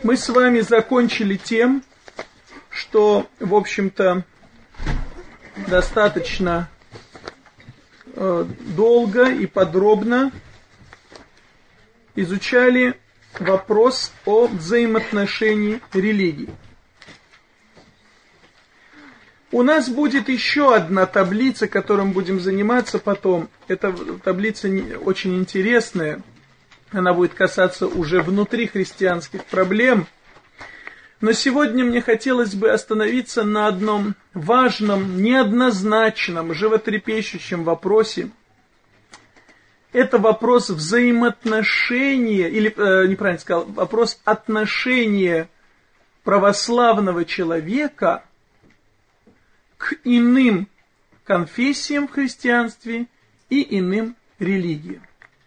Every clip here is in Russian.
Мы с вами закончили тем, что, в общем-то, достаточно долго и подробно изучали вопрос о взаимоотношении религий. У нас будет еще одна таблица, которой мы будем заниматься потом. Эта таблица очень интересная. Она будет касаться уже внутрихристианских проблем. Но сегодня мне хотелось бы остановиться на одном важном, неоднозначном, животрепещущем вопросе. Это вопрос взаимоотношения, или, неправильно сказал, вопрос отношения православного человека к иным конфессиям в христианстве и иным религиям.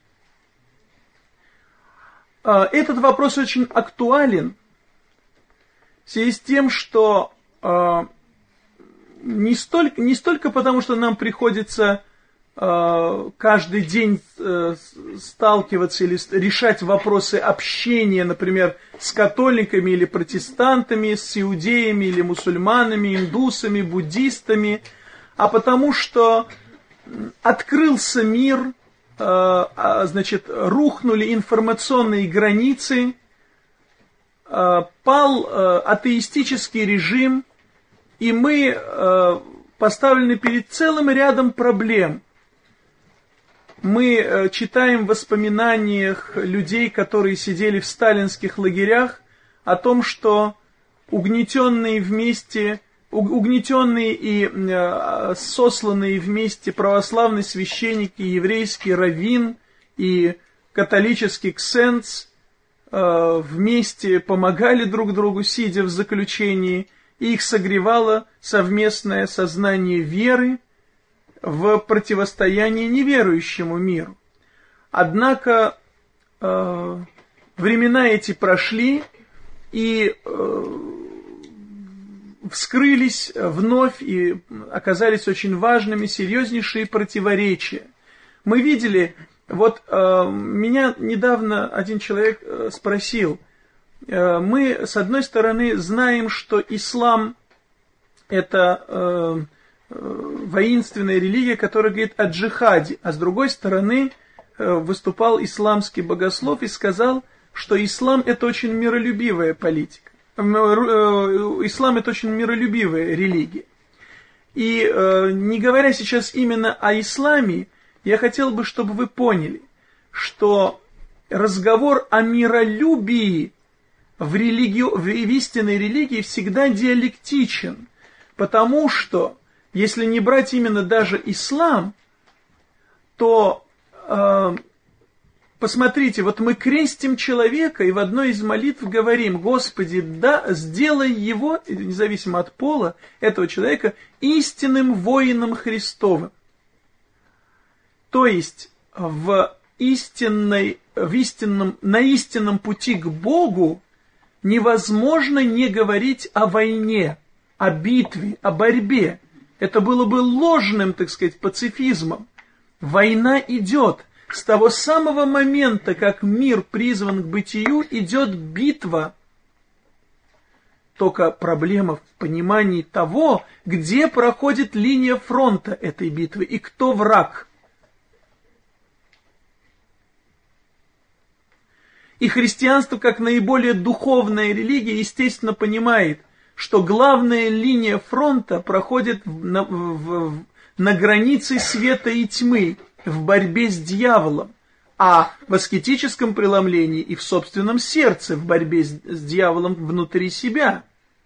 Этот вопрос очень актуален в связи с тем, что не столько потому, что нам приходится каждый день сталкиваться или решать вопросы общения, например, с католиками или протестантами, с иудеями или мусульманами, индусами, буддистами, а потому что открылся мир, значит, рухнули информационные границы, пал атеистический режим, и мы поставлены перед целым рядом проблем. Мы читаем в воспоминаниях людей, которые сидели в сталинских лагерях, о том, что угнетенные и сосланные вместе православный священник и еврейский раввин и католический ксенц вместе помогали друг другу, сидя в заключении, и их согревало совместное сознание веры в противостоянии неверующему миру. Однако времена эти прошли, и вскрылись вновь и оказались очень важными серьезнейшие противоречия. Мы видели, вот меня недавно один человек спросил, мы с одной стороны знаем, что ислам это воинственная религия, которая говорит о джихаде, а с другой стороны выступал исламский богослов и сказал, что ислам это очень миролюбивая политика. Ислам это очень миролюбивая религия. И не говоря сейчас именно о исламе, я хотел бы, чтобы вы поняли, что разговор о миролюбии в истинной религии всегда диалектичен, потому что, если не брать именно даже ислам, то посмотрите, вот мы крестим человека и в одной из молитв говорим: Господи, да, сделай его, независимо от пола, этого человека, истинным воином Христовым. То есть на истинном пути к Богу невозможно не говорить о войне, о битве, о борьбе. Это было бы ложным, так сказать, пацифизмом. Война идет. С того самого момента, как мир призван к бытию, идет битва. Только проблема в понимании того, где проходит линия фронта этой битвы и кто враг. И христианство, как наиболее духовная религия, естественно, понимает, что главная линия фронта проходит на границе света и тьмы, в борьбе с дьяволом, а в аскетическом преломлении и в собственном сердце, в борьбе с дьяволом внутри себя.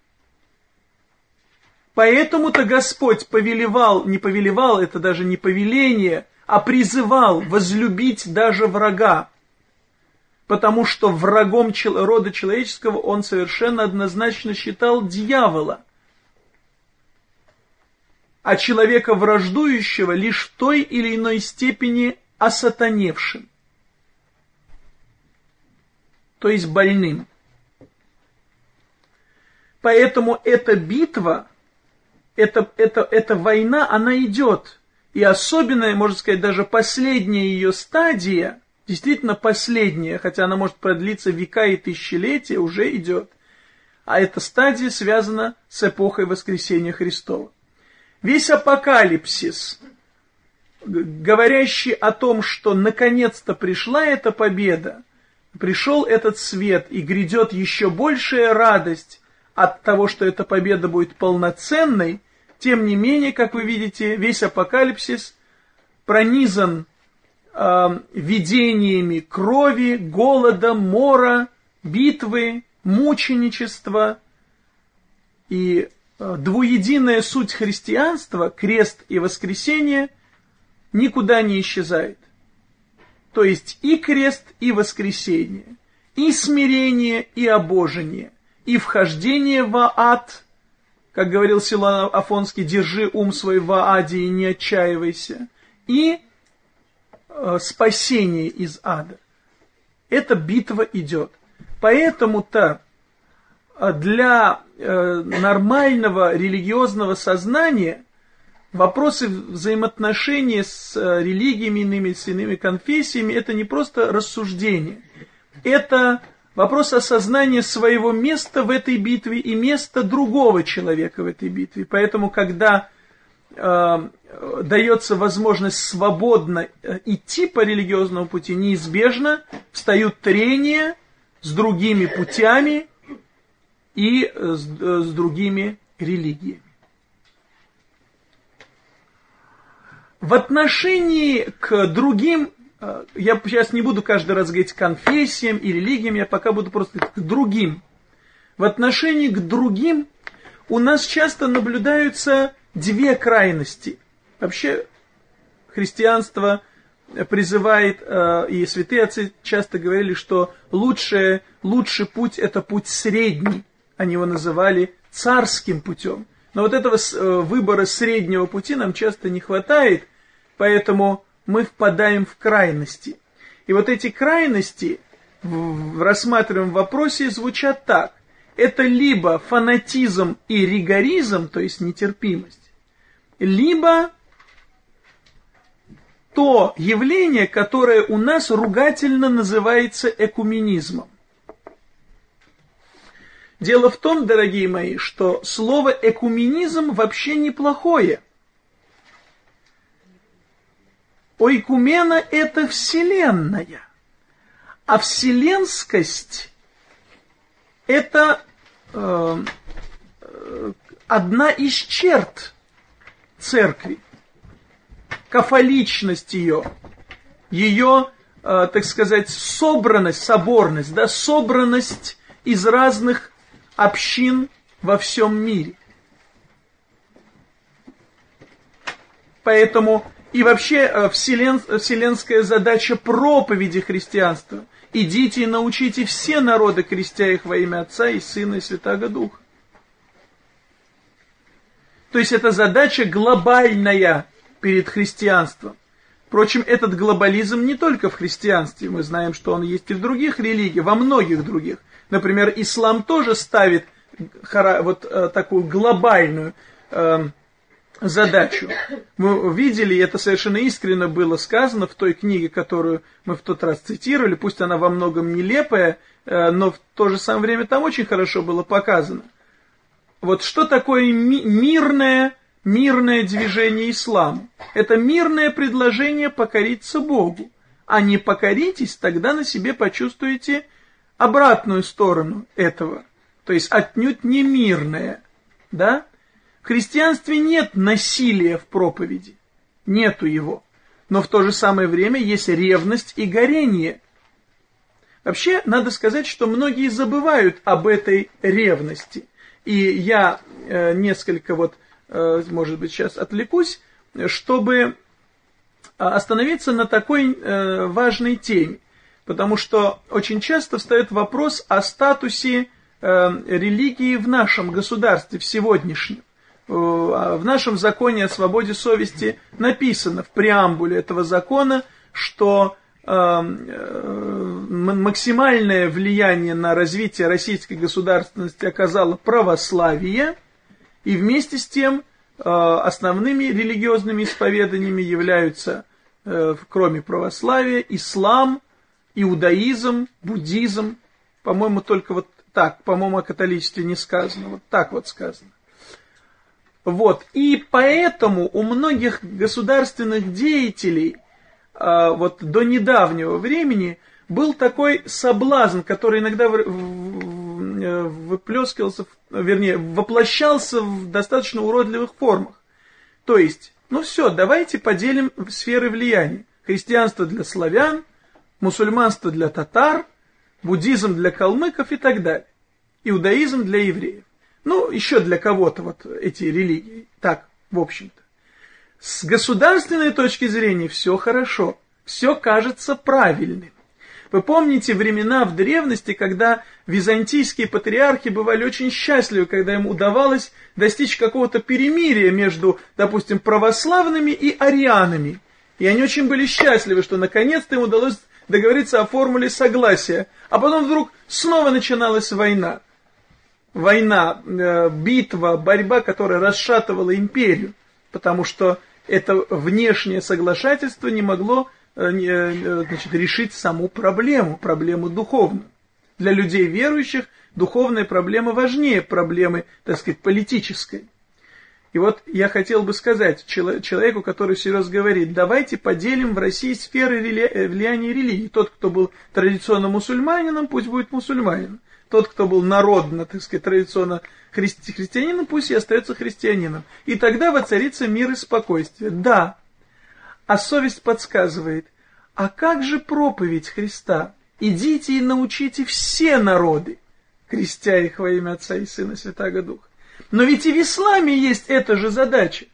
Поэтому-то Господь не повелевал, это даже не повеление, а призывал возлюбить даже врага, потому что врагом рода человеческого он совершенно однозначно считал дьявола, а человека враждующего лишь в той или иной степени осатаневшим, то есть больным. Поэтому эта битва, эта война, она идет. И особенная, можно сказать, даже последняя ее стадия действительно последняя, хотя она может продлиться века и тысячелетия, уже идет. А эта стадия связана с эпохой воскресения Христова. Весь апокалипсис, говорящий о том, что наконец-то пришла эта победа, пришел этот свет и грядет еще большая радость от того, что эта победа будет полноценной, тем не менее, как вы видите, весь апокалипсис пронизан видениями крови, голода, мора, битвы, мученичества. И двуединая суть христианства, крест и воскресение, никуда не исчезает. То есть и крест, и воскресение, и смирение, и обожение, и вхождение в ад, как говорил Силуан Афонский, держи ум свой в ааде и не отчаивайся, и спасение из ада. Эта битва идет. Поэтому-то для нормального религиозного сознания вопросы взаимоотношений с религиями иными, с иными конфессиями, это не просто рассуждение. Это вопрос осознания своего места в этой битве и места другого человека в этой битве. Поэтому, когда дается возможность свободно идти по религиозному пути, неизбежно встают трения с другими путями и с другими религиями. В отношении к другим, я сейчас не буду каждый раз говорить конфессиям и религиям, я пока буду просто говорить к другим. В отношении к другим у нас часто наблюдаются две крайности. Вообще христианство призывает, и святые отцы часто говорили, что лучший путь – это путь средний. Они его называли царским путем. Но вот этого выбора среднего пути нам часто не хватает, поэтому мы впадаем в крайности. И вот эти крайности в рассматриваемом вопросе звучат так. Это либо фанатизм и ригоризм, то есть нетерпимость, либо то явление, которое у нас ругательно называется экуменизмом. Дело в том, дорогие мои, что слово экуменизм вообще неплохое. Ойкумена – это вселенная, а вселенскость – это одна из черт церкви, кафоличность ее, так сказать, собранность, соборность, да, собранность из разных общин во всем мире. Поэтому и вообще вселенская задача проповеди христианства. Идите и научите все народы, крестя их во имя Отца и Сына и Святаго Духа. То есть это задача глобальная перед христианством. Впрочем, этот глобализм не только в христианстве. Мы знаем, что он есть и в других религиях, во многих других. Например, ислам тоже ставит вот такую глобальную задачу. Мы видели, и это совершенно искренне было сказано в той книге, которую мы в тот раз цитировали, пусть она во многом нелепая, но в то же самое время там очень хорошо было показано. Вот что такое мирное движение исламу? Это мирное предложение покориться Богу. А не покоритесь, тогда на себе почувствуете обратную сторону этого. То есть отнюдь не мирное. Да? В христианстве нет насилия в проповеди. Нету его. Но в то же самое время есть ревность и горение. Вообще, надо сказать, что многие забывают об этой ревности. И я несколько может быть, сейчас отвлекусь, чтобы остановиться на такой важной теме. Потому что очень часто встает вопрос о статусе религии в нашем государстве, в сегодняшнем. В нашем законе о свободе совести написано в преамбуле этого закона, что максимальное влияние на развитие российской государственности оказало православие, и вместе с тем основными религиозными исповеданиями являются, кроме православия, ислам, иудаизм, буддизм, по-моему, только вот так, по-моему, о католичестве не сказано, вот так вот сказано. Вот, и поэтому у многих государственных деятелей вот до недавнего времени был такой соблазн, который иногда выплескивался, вернее, воплощался в достаточно уродливых формах. То есть, ну все, давайте поделим сферы влияния. Христианство для славян, мусульманство для татар, буддизм для калмыков и так далее. Иудаизм для евреев. Ну, еще для кого-то вот эти религии. Так, в общем-то. С государственной точки зрения все хорошо. Все кажется правильным. Вы помните времена в древности, когда византийские патриархи бывали очень счастливы, когда им удавалось достичь какого-то перемирия между, допустим, православными и арианами. И они очень были счастливы, что наконец-то им удалось договориться о формуле согласия. А потом вдруг снова начиналась война. Война, битва, борьба, которая расшатывала империю. Потому что это внешнее соглашательство не могло решить саму проблему духовную. Для людей верующих духовная проблема важнее проблемы, так сказать, политической. И вот я хотел бы сказать человеку, который всерьез говорит, давайте поделим в России сферы влияния религии. Тот, кто был традиционно мусульманином, пусть будет мусульманином. Тот, кто был народно, так сказать, традиционно христианином, пусть и остается христианином. И тогда воцарится мир и спокойствие. Да. А совесть подсказывает, а как же проповедь Христа? Идите и научите все народы, крестя их во имя Отца и Сына и Святаго Духа. Но ведь и в исламе есть эта же задача.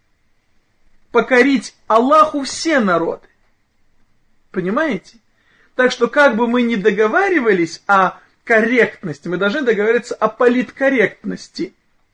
Покорить Аллаху все народы. Понимаете? Так что как бы мы ни договаривались о корректности, мы должны договориться о политкорректности,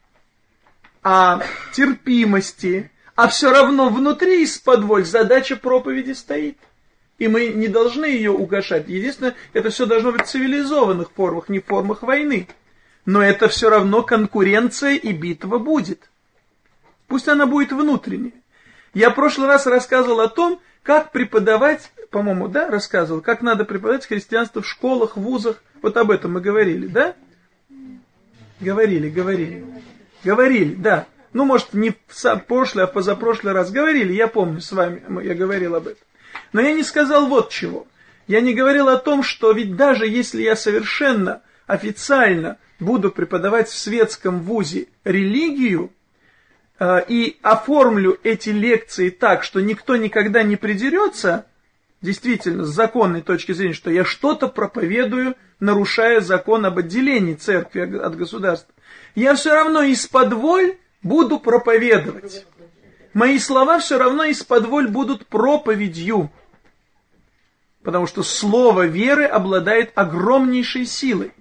о терпимости, а все равно внутри исподволь задача проповеди стоит. И мы не должны ее угашать. Единственное, это все должно быть в цивилизованных формах, не в формах войны. Но это все равно конкуренция и битва будет. Пусть она будет внутренняя. Я в прошлый раз рассказывал о том, как преподавать, по-моему, да, рассказывал, как надо преподавать христианство в школах, вузах. Вот об этом мы говорили, да? Говорили, да. Ну, может, не в прошлый, а в позапрошлый раз говорили, я помню с вами, я говорил об этом. Но я не сказал вот чего. Я не говорил о том, что ведь даже если я совершенно официально буду преподавать в светском вузе религию и оформлю эти лекции так, что никто никогда не придерется, действительно, с законной точки зрения, что я что-то проповедую, нарушая закон об отделении церкви от государства, я все равно исподволь буду проповедовать. Мои слова все равно исподволь будут проповедью. Потому что слово веры обладает огромнейшей силой.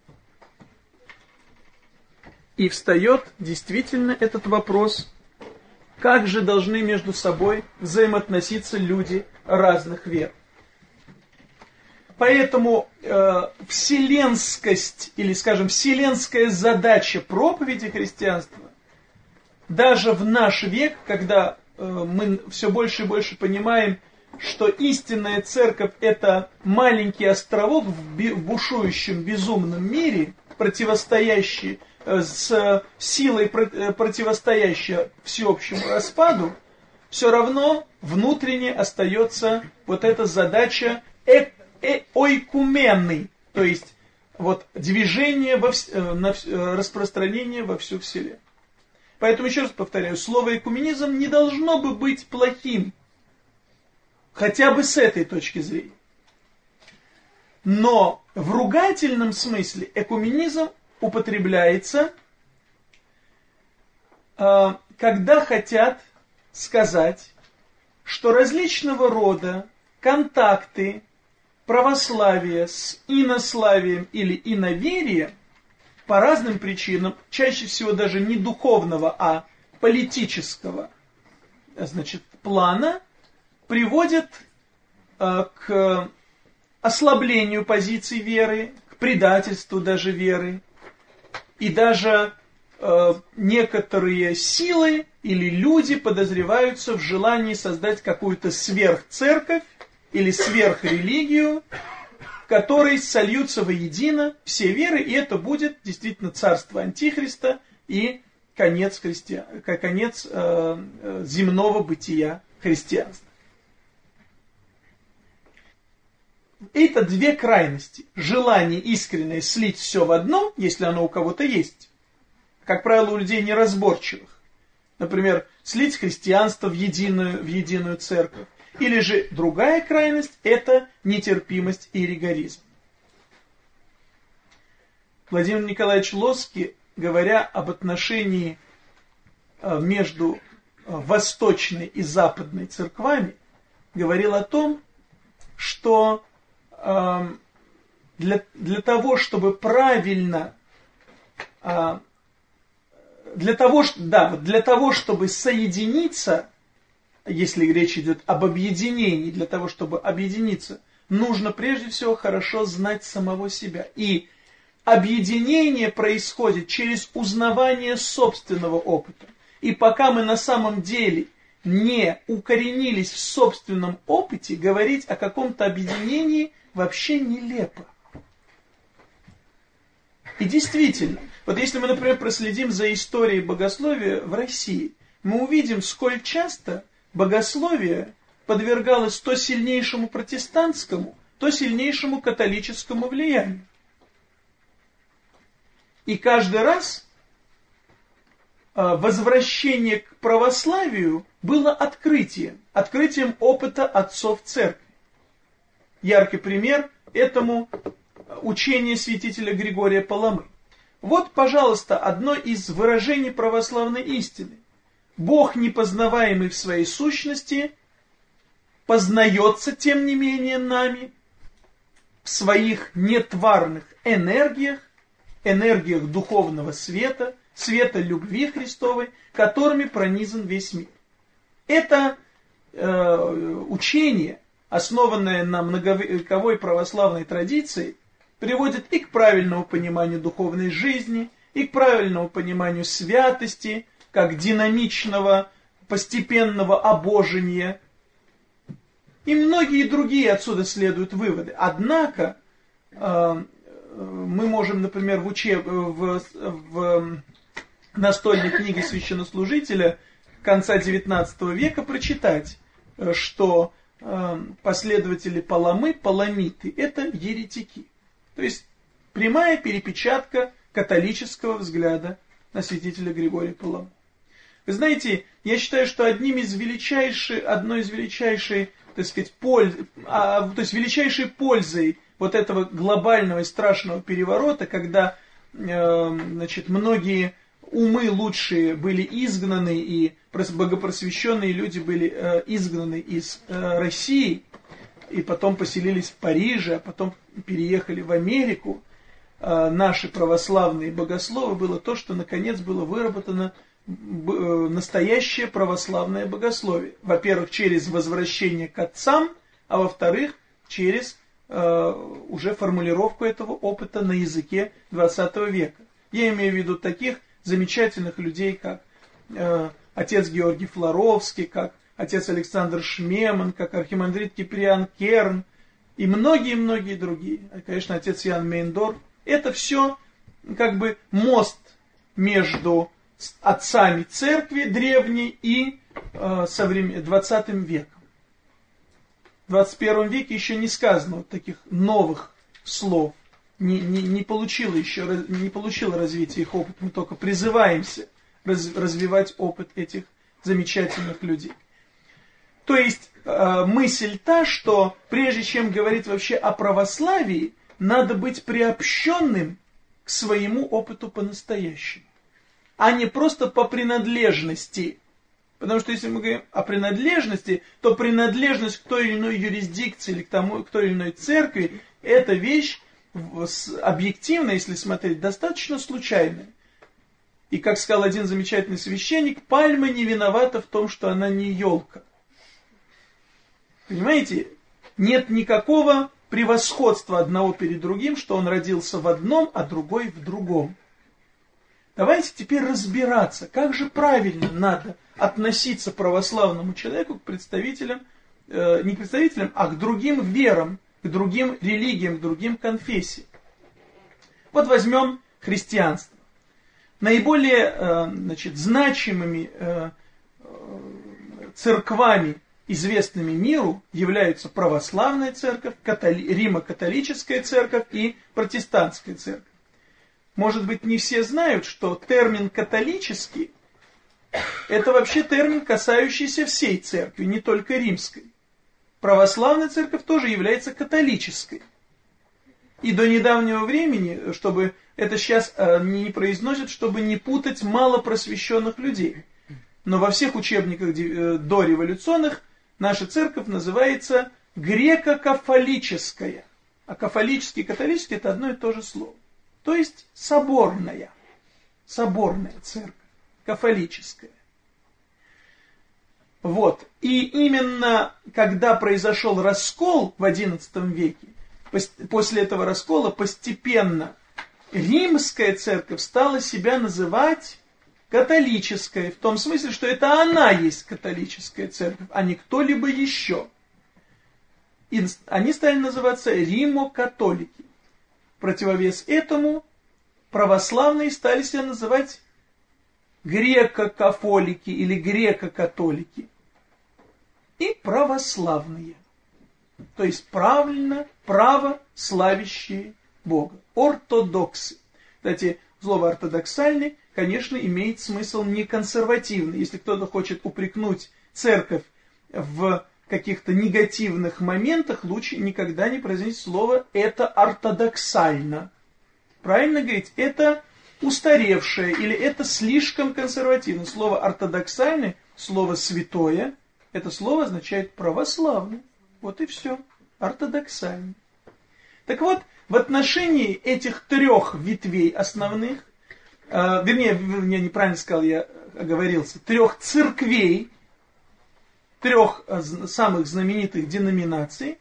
И встает действительно этот вопрос, как же должны между собой взаимоотноситься люди разных вер. Поэтому вселенскость, или, скажем, вселенская задача проповеди христианства, даже в наш век, когда мы все больше и больше понимаем, что истинная церковь – это маленький островок в бушующем безумном мире, противостоящий с силой, противостоящей всеобщему распаду, все равно внутренне остается вот эта задача ойкумены, то есть вот движение, распространение во всю вселенную. Поэтому еще раз повторяю, слово экуменизм не должно бы быть плохим, хотя бы с этой точки зрения. Но в ругательном смысле экуменизм употребляется, когда хотят сказать, что различного рода контакты православия с инославием или иноверием по разным причинам, чаще всего даже не духовного, а политического, значит, плана, приводят к ослаблению позиций веры, к предательству даже веры. И даже некоторые силы или люди подозреваются в желании создать какую-то сверхцерковь или сверхрелигию, которой сольются воедино все веры, и это будет действительно царство Антихриста и конец земного бытия христианства. Это две крайности. Желание искреннее слить все в одно, если оно у кого-то есть. Как правило, у людей неразборчивых. Например, слить христианство в единую церковь. Или же другая крайность – это нетерпимость и ригоризм. Владимир Николаевич Лоцкий, говоря об отношении между восточной и западной церквами, говорил о том, что для того, чтобы правильно, для того, чтобы соединиться, если речь идет об объединении, для того, чтобы объединиться, нужно прежде всего хорошо знать самого себя. И объединение происходит через узнавание собственного опыта. И пока мы на самом деле не укоренились в собственном опыте, говорить о каком-то объединении вообще нелепо. И действительно, вот если мы, например, проследим за историей богословия в России, мы увидим, сколь часто богословие подвергалось то сильнейшему протестантскому, то сильнейшему католическому влиянию. И каждый раз возвращение к православию было открытием опыта отцов церкви. Яркий пример этому учение святителя Григория Паламы. Вот, пожалуйста, одно из выражений православной истины. Бог, непознаваемый в своей сущности, познается, тем не менее, нами в своих нетварных энергиях духовного света, света любви Христовой, которыми пронизан весь мир. Это учение, основанное на многовековой православной традиции, приводит и к правильному пониманию духовной жизни, и к правильному пониманию святости, как динамичного, постепенного обожения. И многие другие отсюда следуют выводы. Однако, мы можем, например, в настольной книге священнослужителя конца XIX века прочитать, что последователи Паламы, паламиты, это еретики. То есть прямая перепечатка католического взгляда на святителя Григория Паламу. Вы знаете, я считаю, что одной из величайшей, так сказать, величайшей пользой вот этого глобального и страшного переворота, когда многие умы лучшие были изгнаны, и богопросвященные люди были изгнаны из России, и потом поселились в Париже, а потом переехали в Америку, наши православные богословы, было то, что наконец было выработано настоящее православное богословие. Во-первых, через возвращение к отцам, а во-вторых, через уже формулировку этого опыта на языке XX века. Я имею в виду таких замечательных людей, как отец Георгий Флоровский, как отец Александр Шмеман, как архимандрит Киприан Керн и многие-многие другие. Конечно, отец Ян Мейндорф. Это все как бы мост между отцами церкви древней и 20 веком. В 21 веке еще не сказано вот таких новых слов. Не получило развития их опыт. Мы только призываемся развивать опыт этих замечательных людей. То есть мысль та, что прежде чем говорить вообще о православии, надо быть приобщенным к своему опыту по-настоящему, а не просто по принадлежности. Потому что если мы говорим о принадлежности, то принадлежность к той или иной юрисдикции или к той или иной церкви, это вещь объективно, если смотреть, достаточно случайная. И как сказал один замечательный священник, пальма не виновата в том, что она не елка. Понимаете? Нет никакого превосходства одного перед другим, что он родился в одном, а другой в другом. Давайте теперь разбираться, как же правильно надо относиться православному человеку к представителям, не к представителям, а к другим верам, к другим религиям, к другим конфессиям. Вот возьмем христианство. Наиболее значимыми церквами, известными миру, являются православная церковь, Римо-католическая церковь и протестантская церковь. Может быть, не все знают, что термин «католический» – это вообще термин, касающийся всей церкви, не только римской. Православная церковь тоже является католической. И до недавнего времени, чтобы это сейчас не произносят, чтобы не путать малопросвещенных людей. Но во всех учебниках дореволюционных наша церковь называется греко-кафолическая. А кафолический и католический – это одно и то же слово. То есть соборная. Соборная церковь. Кафолическая. Вот. И именно когда произошел раскол в XI веке, после этого раскола постепенно римская церковь стала себя называть католической, в том смысле, что это она есть католическая церковь, а не кто-либо еще. И они стали называться римо-католики. В противовес этому православные стали себя называть греко-кафолики или греко-католики. И православные. То есть право славящие Бога. Ортодоксы. Кстати, слово ортодоксальный, конечно, имеет смысл не консервативный. Если кто-то хочет упрекнуть церковь в каких-то негативных моментах, лучше никогда не произносить слово «это ортодоксально». Правильно говорить, это устаревшее или это слишком консервативно. Слово ортодоксальный, слово святое, это слово означает православный. Вот и все. Ортодоксальный. Так вот, в отношении этих трех ветвей основных, вернее, неправильно сказал, я оговорился, трех церквей, трех самых знаменитых деноминаций,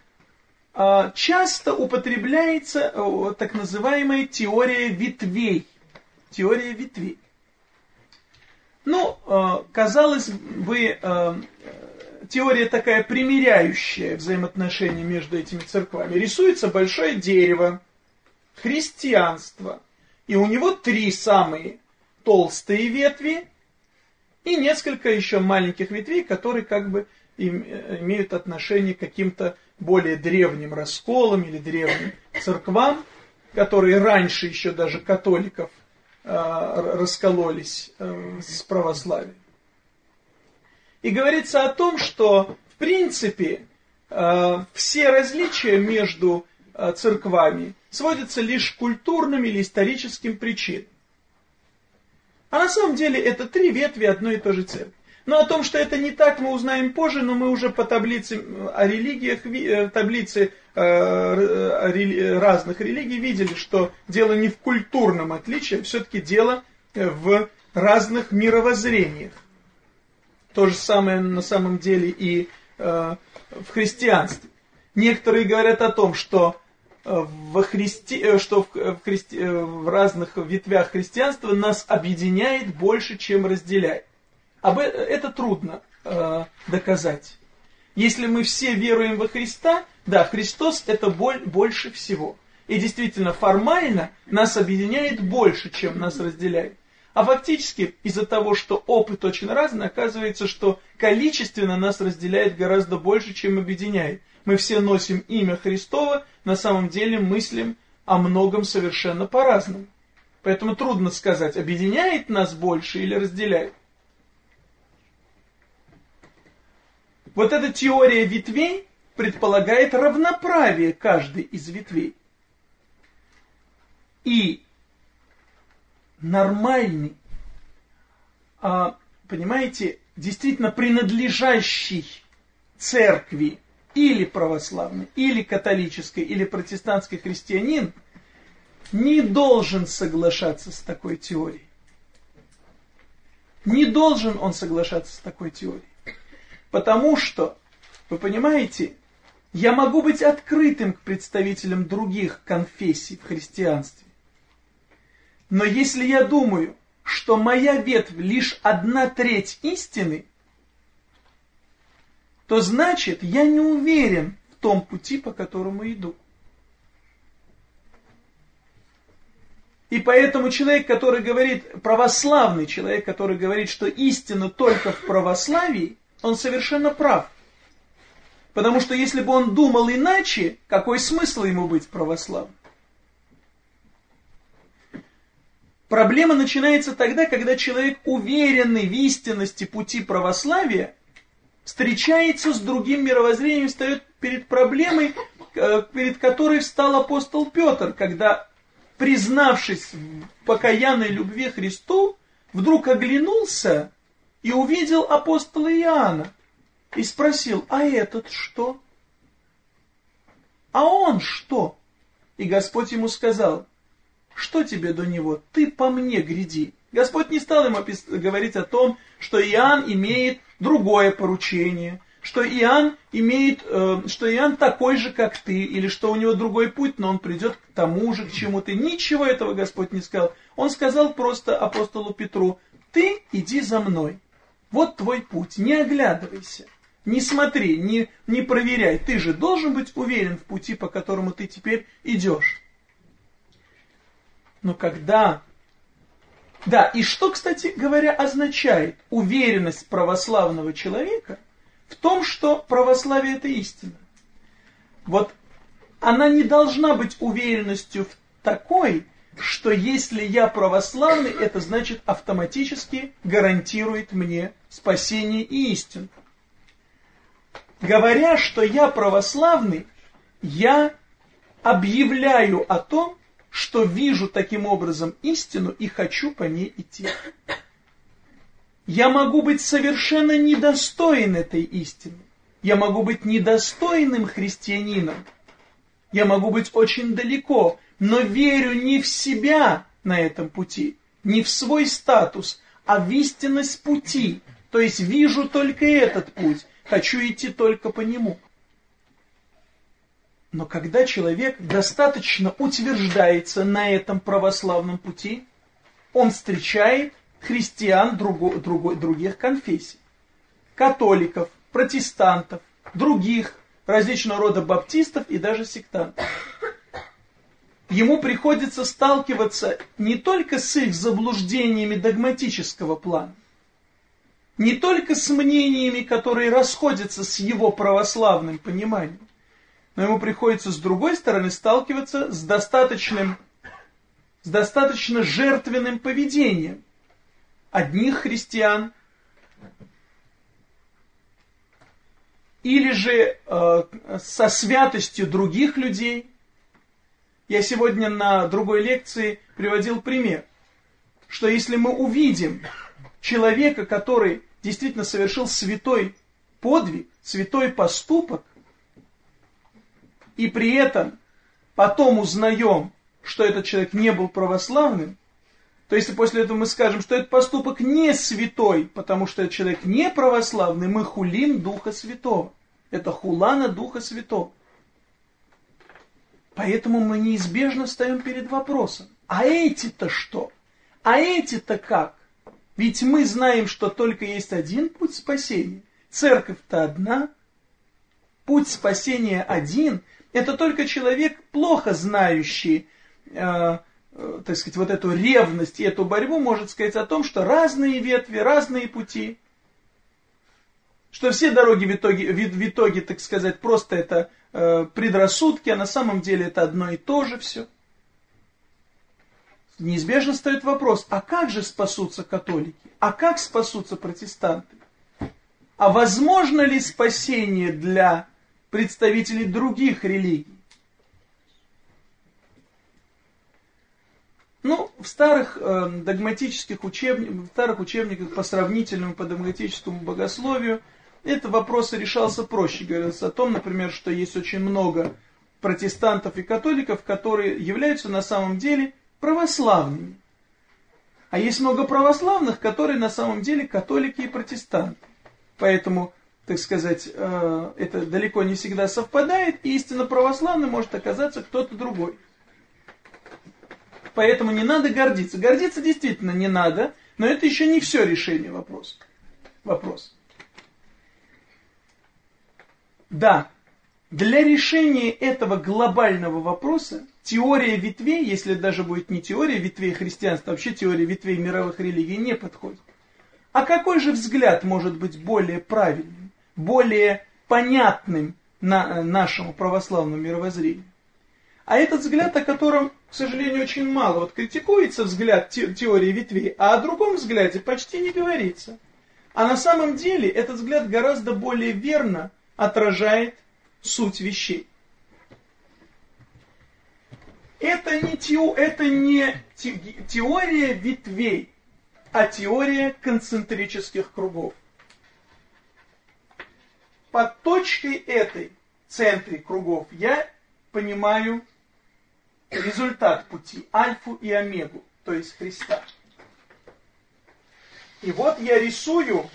часто употребляется так называемая теория ветвей. Теория ветвей. Ну, казалось бы, теория такая примиряющая взаимоотношения между этими церквами. Рисуется большое дерево, христианство, и у него три самые толстые ветви и несколько еще маленьких ветвей, которые как бы имеют отношение к каким-то более древним расколам или древним церквам, которые раньше еще даже католиков раскололись с православием. И говорится о том, что в принципе все различия между церквами сводятся лишь к культурным или историческим причинам. А на самом деле это три ветви одной и той же церкви. Но о том, что это не так, мы узнаем позже, но мы уже по таблице о религиях, таблице разных религий видели, что дело не в культурном отличии, а все-таки дело в разных мировоззрениях. То же самое на самом деле и в христианстве. Некоторые говорят о том, что в разных ветвях христианства нас объединяет больше, чем разделяет. Это трудно доказать. Если мы все веруем во Христа, да, Христос это больше всего. И действительно, формально нас объединяет больше, чем нас разделяет. А фактически, из-за того, что опыт очень разный, оказывается, что количественно нас разделяет гораздо больше, чем объединяет. Мы все носим имя Христово, на самом деле мыслим о многом совершенно по-разному. Поэтому трудно сказать, объединяет нас больше или разделяет. Вот эта теория ветвей предполагает равноправие каждой из ветвей. И нормальный, понимаете, действительно принадлежащий церкви или православной, или католической, или протестантский христианин не должен соглашаться с такой теорией. Не должен он соглашаться с такой теорией. Потому что, вы понимаете, я могу быть открытым к представителям других конфессий в христианстве. Но если я думаю, что моя ветвь лишь 1/3 истины, то значит, я не уверен в том пути, по которому иду. И поэтому человек, который говорит, православный человек, который говорит, что истина только в православии, он совершенно прав. Потому что если бы он думал иначе, какой смысл ему быть православным? Проблема начинается тогда, когда человек, уверенный в истинности пути православия, встречается с другим мировоззрением, встает перед проблемой, перед которой встал апостол Петр, когда, признавшись в покаянной любви Христу, вдруг оглянулся и увидел апостола Иоанна и спросил: а этот что? А он что? И Господь ему сказал: что тебе до него? Ты по мне гряди. Господь не стал ему говорить о том, что Иоанн имеет другое поручение, что Иоанн такой же, как ты, или что у него другой путь, но он придет к тому же, к чему ты. Ничего этого Господь не сказал. Он сказал просто апостолу Петру: ты иди за мной. Вот твой путь, не оглядывайся, не смотри, не проверяй. Ты же должен быть уверен в пути, по которому ты теперь идешь. Но когда... Да, и что, кстати говоря, означает уверенность православного человека в том, что православие — это истина? Вот она не должна быть уверенностью такой, что если я православный, это значит автоматически гарантирует мне спасение и истину. Говоря, что я православный, я объявляю о том, что вижу таким образом истину и хочу по ней идти. Я могу быть совершенно недостоин этой истины. Я могу быть недостойным христианином. Я могу быть очень далеко, но верю не в себя на этом пути, не в свой статус, а в истинность пути. То есть вижу только этот путь, хочу идти только по нему. Но когда человек достаточно утверждается на этом православном пути, он встречает христиан других конфессий, католиков, протестантов, других различного рода баптистов и даже сектантов. Ему приходится сталкиваться не только с их заблуждениями догматического плана, не только с мнениями, которые расходятся с его православным пониманием, но ему приходится, с другой стороны, сталкиваться с достаточно жертвенным поведением одних христиан, или же со святостью других людей. Я сегодня на другой лекции приводил пример, что если мы увидим человека, который действительно совершил святой подвиг, святой поступок, и при этом потом узнаем, что этот человек не был православным, то если после этого мы скажем, что этот поступок не святой, потому что этот человек не православный, мы хулим Духа Святого. Это хула на Духа Святого. Поэтому мы неизбежно встаем перед вопросом: а эти-то что? А эти-то как? Ведь мы знаем, что только есть один путь спасения. Церковь-то одна. Путь спасения один. Это только человек, плохо знающий, так сказать, вот эту ревность и эту борьбу, может сказать о том, что разные ветви, разные пути. Что все дороги в итоге, так сказать, просто это предрассудки, а на самом деле это одно и то же все. Неизбежно стоит вопрос: а как же спасутся католики? А как спасутся протестанты? А возможно ли спасение для представителей других религий? Ну, в старых догматических учебниках, в старых учебниках по сравнительному, по догматическому богословию, этот вопрос решался проще. Говорилось о том, например, что есть очень много протестантов и католиков, которые являются на самом деле православными. А есть много православных, которые на самом деле католики и протестанты. Поэтому, так сказать, это далеко не всегда совпадает, и истинно православным может оказаться кто-то другой. Поэтому не надо гордиться. Гордиться действительно не надо, но это еще не все решение вопроса. Да, Для решения этого глобального вопроса теория ветвей, если даже будет не теория ветвей христианства, вообще теория ветвей мировых религий не подходит. А какой же взгляд может быть более правильным, более понятным нашему православному мировоззрению? А этот взгляд, о котором, к сожалению, очень мало вот критикуется взгляд теории ветвей, а о другом взгляде почти не говорится. А на самом деле этот взгляд гораздо более верно отражает суть вещей. Это не теория ветвей, а теория концентрических кругов. Под точкой этой, в центре кругов, я понимаю результат пути, альфу и омегу, то есть Христа. И вот я рисую,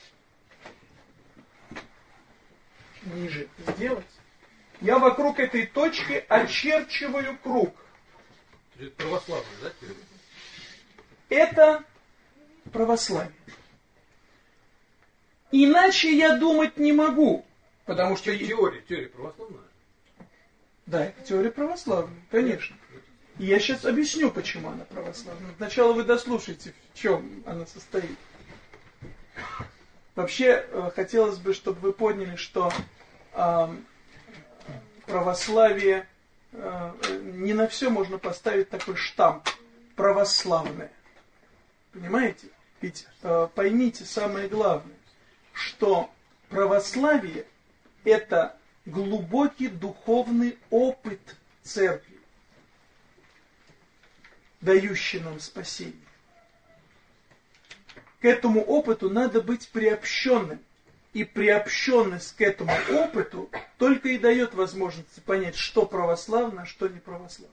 ниже сделать, я вокруг этой точки очерчиваю круг. Это православие, да? Это православие. Иначе я думать не могу, потому что... Теория православная? Да, это теория православная, конечно. И я сейчас объясню, почему она православная. Сначала вы дослушайте, в чем она состоит. Вообще, хотелось бы, чтобы вы поняли, что православие, не на все можно поставить такой штамп православное. Понимаете? Ведь поймите самое главное, что православие – это глубокий духовный опыт церкви, дающий нам спасение. К этому опыту надо быть приобщенным. И приобщенность к этому опыту только и дает возможность понять, что православно, а что не православно.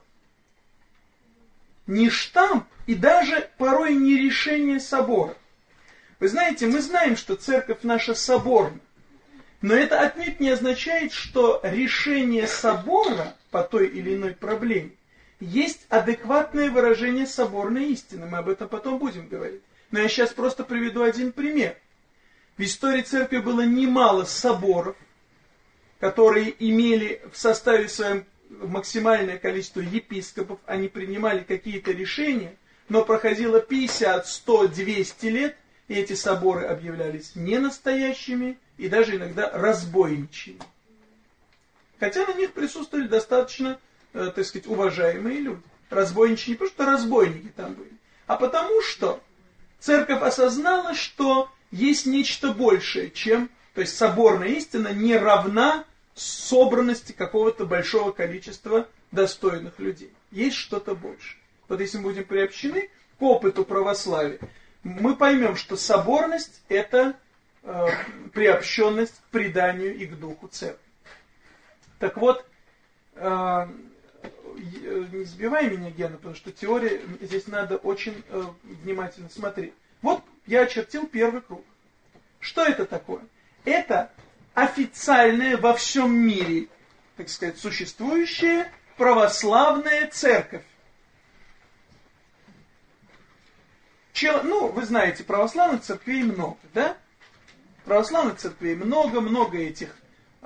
Не штамп и даже порой не решение собора. Вы знаете, мы знаем, что церковь наша соборна. Но это отнюдь не означает, что решение собора по той или иной проблеме есть адекватное выражение соборной истины. Мы об этом потом будем говорить. Но я сейчас просто приведу один пример. В истории церкви было немало соборов, которые имели в составе своем максимальное количество епископов, они принимали какие-то решения, но проходило 50, 100, 200 лет, и эти соборы объявлялись ненастоящими и даже иногда разбойничьими. Хотя на них присутствовали достаточно, так сказать, уважаемые люди. Разбойничьи не потому, что разбойники там были, а потому что церковь осознала, что есть нечто большее, чем... То есть соборная истина не равна собранности какого-то большого количества достойных людей. Есть что-то большее. Вот если мы будем приобщены к опыту православия, мы поймем, что соборность – это приобщенность к преданию и к духу церкви. Так вот, не сбивай меня, Гена, потому что теория, здесь надо очень внимательно смотреть. Вот я очертил первый круг. Что это такое? Это официальная во всем мире, так сказать, существующая православная церковь. Ну, вы знаете, православных церквей много, да? Православных церквей много, много этих,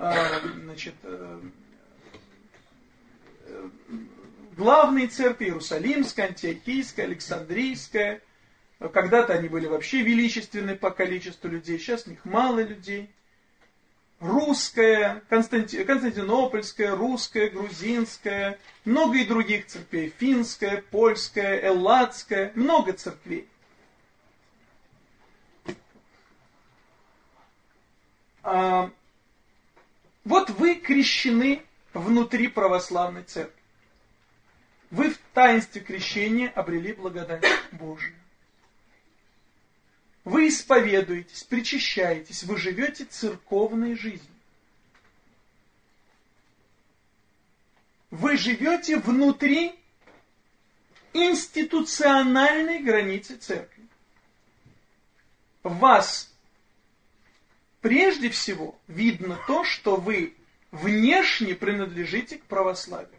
главные церкви, Иерусалимская, Антиохийская, Александрийская. Когда-то они были вообще величественны по количеству людей, сейчас в них мало людей. Русская, Константинопольская, русская, грузинская, много и других церквей, финская, польская, элладская, много церквей. Вот вы крещены внутри православной церкви. Вы в таинстве крещения обрели благодать Божию. Вы исповедуетесь, причащаетесь, вы живете церковной жизнью. Вы живете внутри институциональной границы церкви. В вас прежде всего видно то, что вы внешне принадлежите к православию.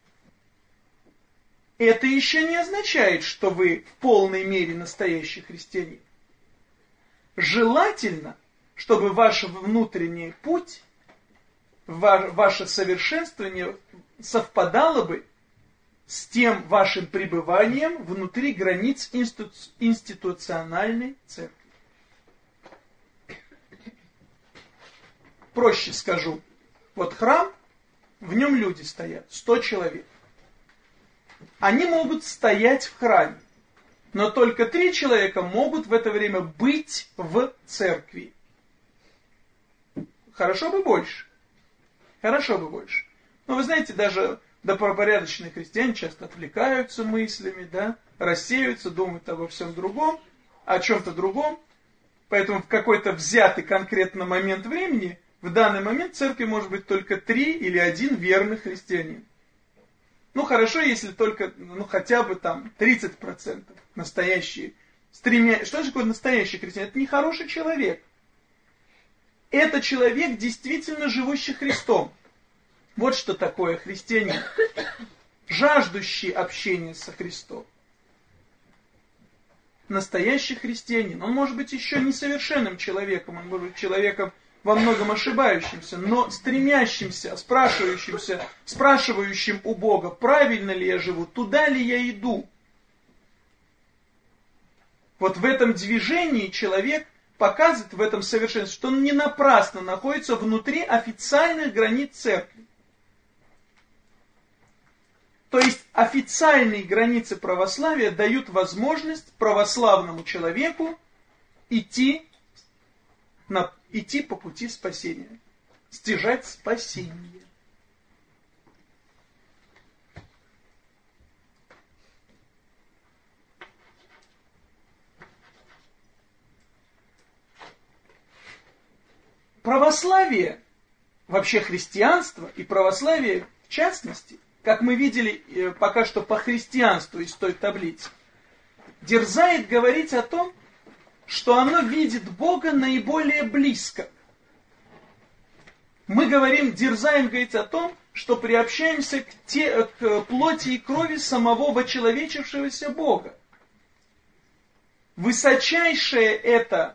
Это еще не означает, что вы в полной мере настоящий христианин. Желательно, чтобы ваш внутренний путь ваше совершенствование совпадало бы с тем вашим пребыванием внутри границ институциональной церкви. Проще скажу. Вот храм, в нем люди стоят, 100 человек. Они могут стоять в храме, но только 3 человека могут в это время быть в церкви. Хорошо бы больше. Хорошо бы больше. Но вы знаете, даже добропорядочные христиане часто отвлекаются мыслями, да, рассеются, думают обо всем другом, о чем-то другом. Поэтому в какой-то взятый конкретно момент времени, в данный момент в церкви может быть только 3 или 1 верный христианин. Ну хорошо, если только, хотя бы там 30% настоящие. Что же такое настоящий христианин? Это не хороший человек. Это человек, действительно живущий Христом. Вот что такое христианин. Жаждущий общения со Христом. Настоящий христианин. Он может быть еще несовершенным человеком, он может быть человеком во многом ошибающимся, но стремящимся, спрашивающим у Бога, правильно ли я живу, туда ли я иду. Вот в этом движении человек показывает, в этом совершенстве, что он не напрасно находится внутри официальных границ церкви. То есть официальные границы православия дают возможность православному человеку идти по пути спасения, стяжать спасение. Православие, вообще христианство и православие в частности, как мы видели пока что по христианству из той таблицы, дерзает говорить о том, что оно видит Бога наиболее близко. Мы дерзаем говорить о том, что приобщаемся к плоти и крови самого вочеловечившегося Бога. Высочайшее это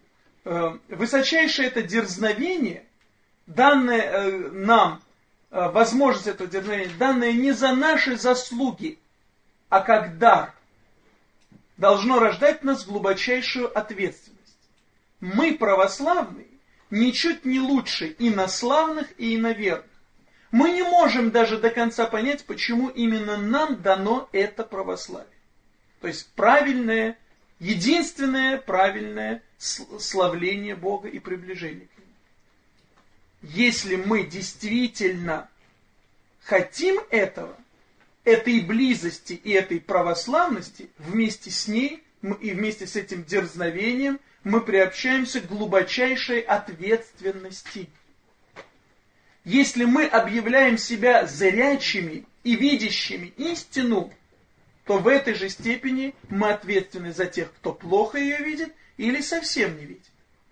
дерзновение, данное нам, возможность этого дерзновения, данное не за наши заслуги, а как дар, должно рождать в нас глубочайшую ответственность. Мы, православные, ничуть не лучше инославных и иноверных. Мы не можем даже до конца понять, почему именно нам дано это православие. То есть единственное правильное славление Бога и приближение к Нему. Если мы действительно хотим этого, этой близости и этой православности, вместе с ней и вместе с этим дерзновением мы приобщаемся к глубочайшей ответственности. Если мы объявляем себя зрячими и видящими истину, то в этой же степени мы ответственны за тех, кто плохо ее видит или совсем не видит.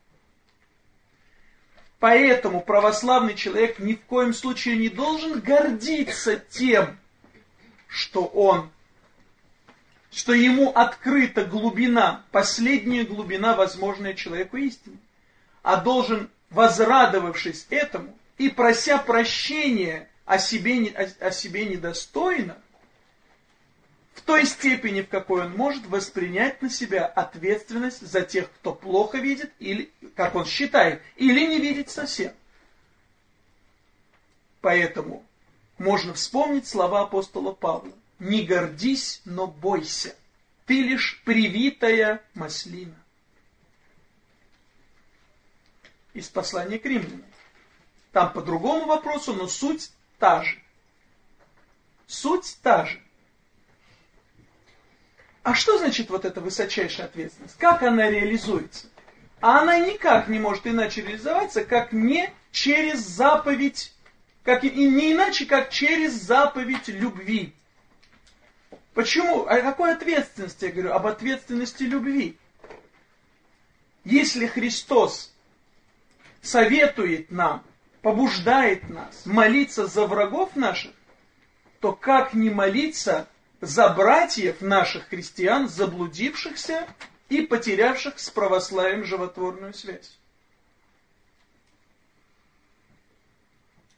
Поэтому православный человек ни в коем случае не должен гордиться тем, что ему открыта глубина, последняя глубина, возможная человеку истины, а должен, возрадовавшись этому и прося прощения о себе недостойно, в той степени, в какой он может воспринять на себя ответственность за тех, кто плохо видит, или, как он считает, или не видит совсем. Поэтому можно вспомнить слова апостола Павла. «Не гордись, но бойся. Ты лишь привитая маслина». Из послания к римлянам. Там по другому вопросу, но суть та же. Суть та же. А что значит вот эта высочайшая ответственность? Как она реализуется? А она никак не может иначе реализоваться, как не через заповедь, не иначе, как через заповедь любви. Почему? О какой ответственности я говорю? Об ответственности любви. Если Христос советует нам, побуждает нас молиться за врагов наших, то как не молиться за братьев наших христиан, заблудившихся и потерявших с православием животворную связь?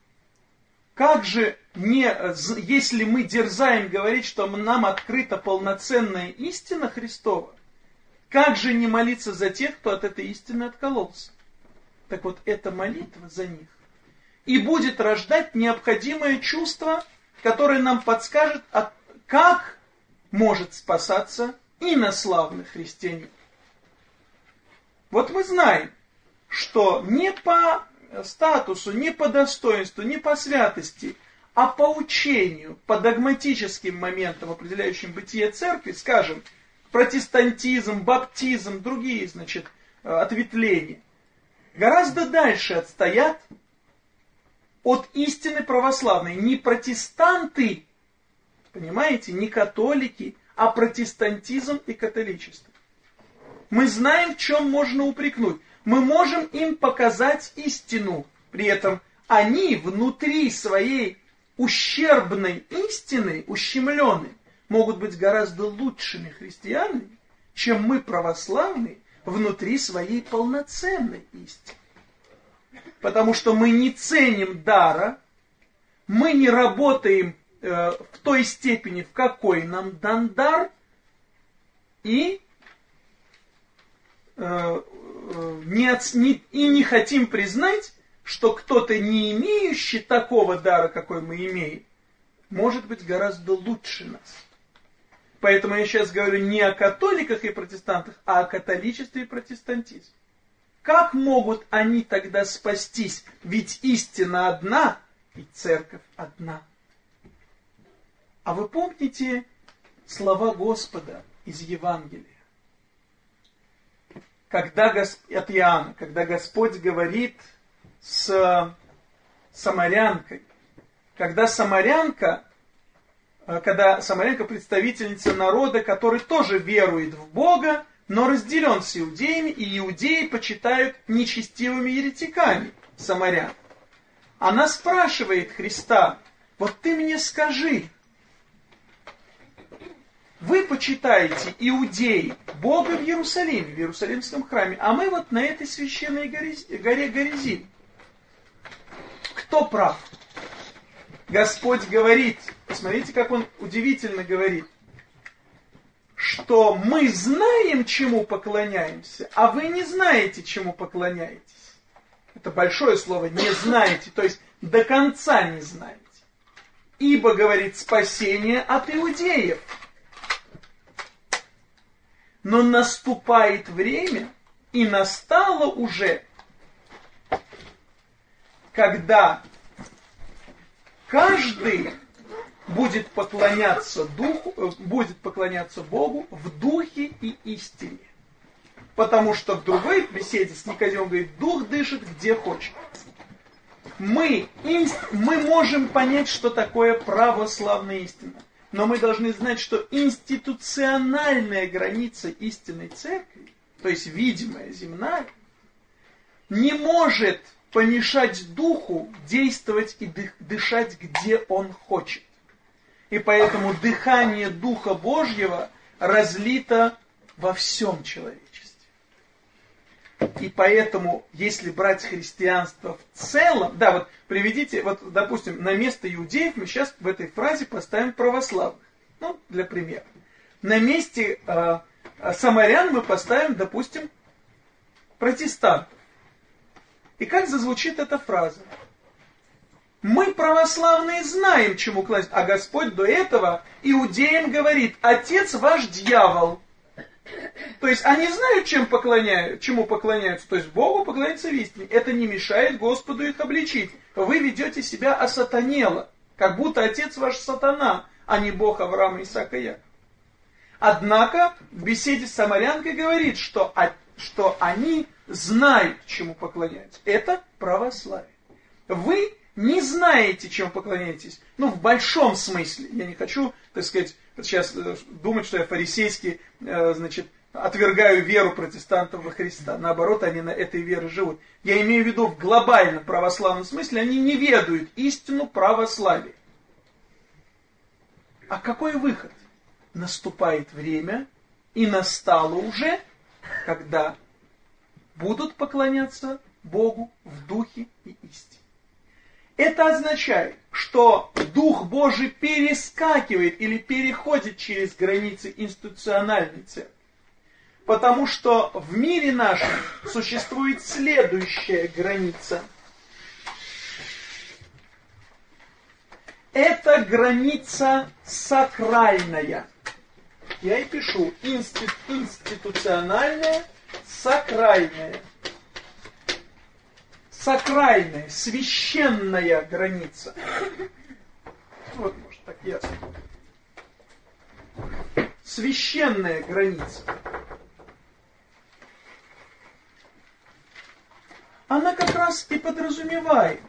как же если мы дерзаем говорить, что нам открыта полноценная истина Христова, как же не молиться за тех, кто от этой истины откололся? Так вот, эта молитва за них и будет рождать необходимое чувство, которое нам подскажет, как может спасаться инославный христианин. Вот мы знаем, что не по статусу, не по достоинству, не по святости, а по учению, по догматическим моментам, определяющим бытие церкви, скажем, протестантизм, баптизм, другие, ответвления, гораздо дальше отстоят от истины православной. Не протестанты, понимаете, не католики, а протестантизм и католичество. Мы знаем, в чем можно упрекнуть. Мы можем им показать истину. При этом они внутри своей ущербной истины, ущемленной, могут быть гораздо лучшими христианами, чем мы, православные, внутри своей полноценной истины. Потому что мы не ценим дара, мы не работаем в той степени, в какой нам дан дар, и не хотим признать, что кто-то, не имеющий такого дара, какой мы имеем, может быть гораздо лучше нас. Поэтому я сейчас говорю не о католиках и протестантах, а о католичестве и протестантизме. Как могут они тогда спастись? Ведь истина одна, и церковь одна. А вы помните слова Господа из Евангелия? От Иоанна, когда Господь говорит с самарянкой, когда самарянка представительница народа, который тоже верует в Бога, но разделен с иудеями, и иудеи почитают нечестивыми еретиками самарян. Она спрашивает Христа: вот ты мне скажи, вы почитаете, иудеи, Бога в Иерусалиме, в Иерусалимском храме, а мы вот на этой священной горе Горизим. Кто прав? Господь говорит, посмотрите, как Он удивительно говорит, что мы знаем, чему поклоняемся, а вы не знаете, чему поклоняетесь. Это большое слово, не знаете, то есть до конца не знаете. Ибо, говорит, спасение от иудеев. Но наступает время, и настало уже, когда каждый будет поклоняться Богу в духе и истине. Потому что в другой беседе с Никодимом говорит: дух дышит где хочет. Мы можем понять, что такое православная истина. Но мы должны знать, что институциональная граница истинной церкви, то есть видимая, земная, не может помешать духу действовать и дышать, где он хочет. И поэтому дыхание Духа Божьего разлито во всем человечестве. И поэтому, если брать христианство в целом, да, вот приведите, вот, допустим, на место иудеев мы сейчас в этой фразе поставим православных. Ну, для примера. На месте самарян мы поставим, допустим, протестантов. И как зазвучит эта фраза? Мы, православные, знаем, чему класть, а Господь до этого иудеям говорит: отец ваш дьявол. То есть они знают, чему поклоняются, то есть Богу поклоняются в истине. Это не мешает Господу их обличить. Вы ведете себя осатанело, как будто отец ваш сатана, а не Бог Авраама, Исаака и Якова. Однако в беседе с самарянкой говорит, что они знают, чему поклоняются. Это православие. Вы не знаете, чему поклоняетесь. Ну, в большом смысле. Я не хочу, так сказать, сейчас думать, что я фарисейски, отвергаю веру протестантов во Христа. Наоборот, они на этой вере живут. Я имею в виду в глобальном православном смысле, они не ведают истину православия. А какой выход? Наступает время, и настало уже, когда будут поклоняться Богу в духе и истине. Это означает, что Дух Божий перескакивает или переходит через границы институциональной церкви. Потому что в мире нашем существует следующая граница. Это граница сакральная. Я и пишу институциональная, сакральная. Сакральная, священная граница. Вот, может, так ясно. Священная граница. Она как раз и подразумевает,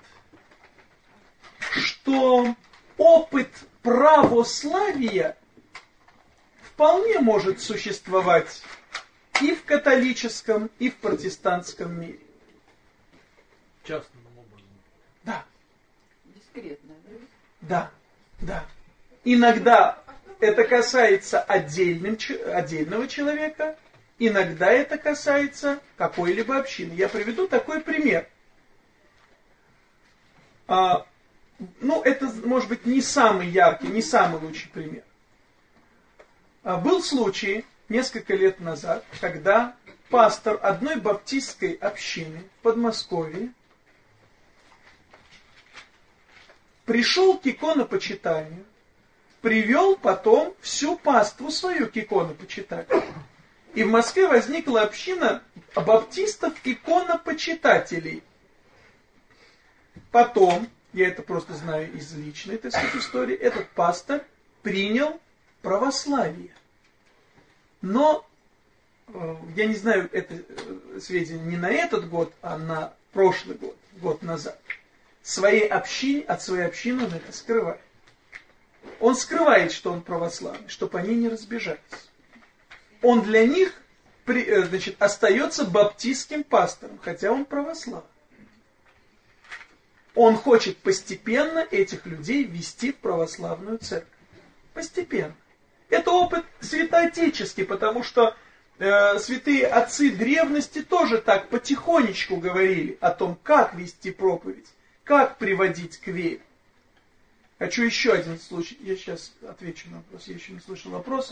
что опыт православия вполне может существовать и в католическом, и в протестантском мире. Частным образом. Да. Дискретно, да? Да. Иногда это касается отдельного человека, иногда это касается какой-либо общины. Я приведу такой пример. Это, может быть, не самый яркий, не самый лучший пример. Был случай несколько лет назад, когда пастор одной баптистской общины в Подмосковье пришел к иконопочитанию, привел потом всю паству свою к иконопочитанию. И в Москве возникла община баптистов-иконопочитателей. Потом, я это просто знаю из личной, так сказать, истории, этот пастор принял православие. Но, я не знаю, это сведения не на этот год, а на прошлый год, год назад. От своей общины он это скрывает. Он скрывает, что он православный, чтобы они не разбежались. Он для них, остается баптистским пастором, хотя он православный. Он хочет постепенно этих людей ввести в православную церковь. Постепенно. Это опыт святоотеческий, потому что святые отцы древности тоже так потихонечку говорили о том, как вести проповедь, как приводить к вере. Хочу еще один случай. Я сейчас отвечу на вопрос. Я еще не слышал вопроса.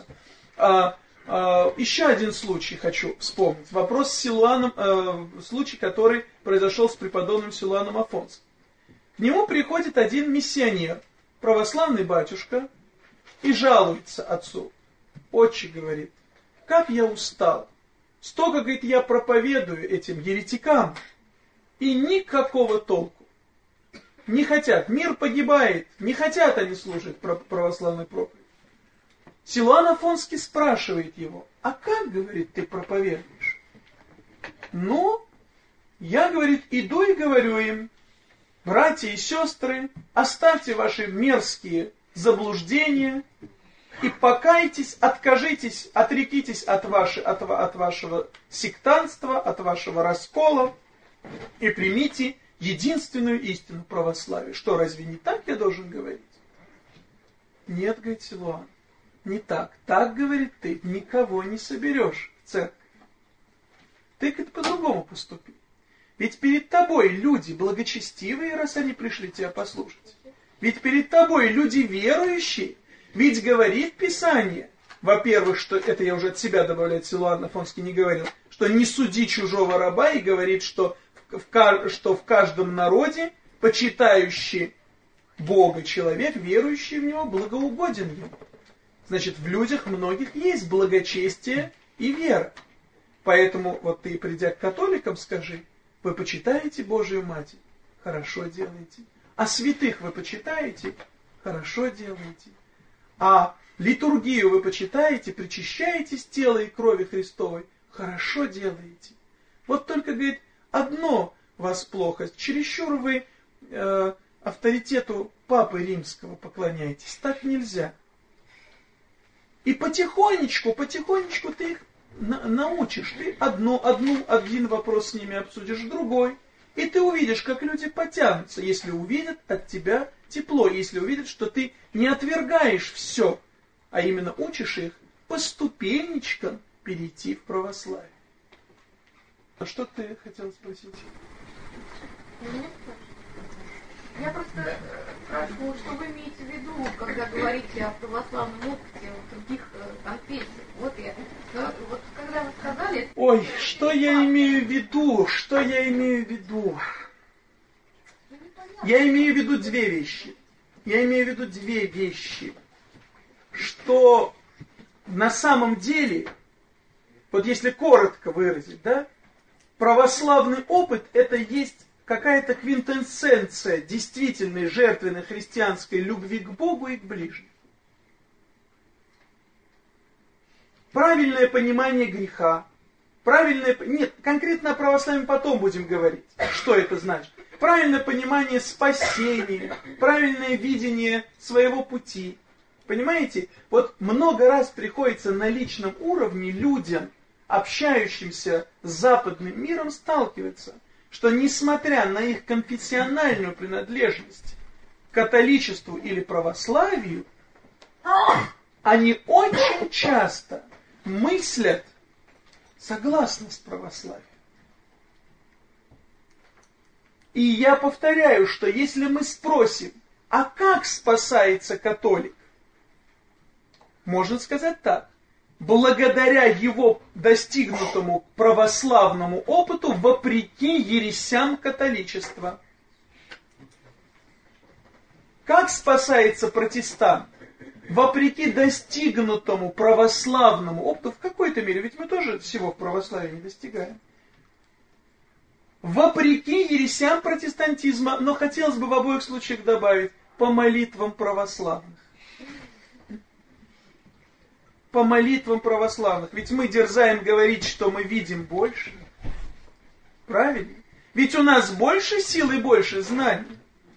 Еще один случай хочу вспомнить. Вопрос с Силуаном, случай, который произошел с преподобным Силуаном Афонским. К нему приходит один миссионер, православный батюшка, и жалуется отцу. Отче, говорит, как я устал. Столько, говорит, я проповедую этим еретикам, и никакого толку. Не хотят, мир погибает, не хотят они слушать православную проповедь. Силуан Афонский спрашивает его, а как, говорит, ты проповедуешь? Ну, я, говорит, иду и говорю им, братья и сестры, оставьте ваши мерзкие заблуждения и покайтесь, откажитесь, отрекитесь от вашего сектантства, от вашего раскола и примите единственную истину православия. Что, разве не так я должен говорить? Нет, говорит Силуан, не так. Так, говорит, ты никого не соберешь в церковь. Ты, говорит, по-другому поступи. Ведь перед тобой люди благочестивые, раз они пришли тебя послушать. Ведь перед тобой люди верующие. Ведь говорит Писание, во-первых, что, это я уже от себя добавляю, Силуан Афонский не говорил, что не суди чужого раба, и говорит, что в каждом народе почитающий Бога человек, верующий в Него, благоугоден Ему. Значит, в людях многих есть благочестие и вера. Поэтому вот ты, придя к католикам, скажи, вы почитаете Божию Матерь? Хорошо делаете. А святых вы почитаете? Хорошо делаете. А литургию вы почитаете, причащаетесь тела и крови Христовой? Хорошо делаете. Вот только, говорит, одно вас плохо. Чересчур вы авторитету Папы Римского поклоняетесь. Так нельзя. И потихонечку ты их научишь. Ты один вопрос с ними обсудишь, другой. И ты увидишь, как люди потянутся, если увидят от тебя тепло, если увидят, что ты не отвергаешь все, а именно учишь их по ступенечкам перейти в православие. А что ты хотел спросить? Я просто спрашиваю, что вы имеете в виду, когда говорите о православном опыте других конфессий. Вот когда вы сказали... Ой, что я имею в виду? Что я имею в виду? Я имею в виду две вещи. Что на самом деле, вот если коротко выразить, да, православный опыт это есть какая-то квинтэссенция действительной жертвенной христианской любви к Богу и к ближнему. Правильное понимание греха, нет, конкретно о православии потом будем говорить, что это значит. Правильное понимание спасения, правильное видение своего пути. Понимаете? Вот много раз приходится на личном уровне людям, общающимся с западным миром, сталкиваться, что несмотря на их конфессиональную принадлежность к католичеству или православию, они очень часто мыслят согласно с православием. И я повторяю, что если мы спросим, а как спасается католик? Можно сказать так. Благодаря его достигнутому православному опыту вопреки ересям католичества. Как спасается протестант? Вопреки достигнутому православному опыту, в какой-то мере, ведь мы тоже всего в православии не достигаем. Вопреки ересям протестантизма, но хотелось бы в обоих случаях добавить, по молитвам православных. По молитвам православных. Ведь мы дерзаем говорить, что мы видим больше. Правильно? Ведь у нас больше сил и больше знаний.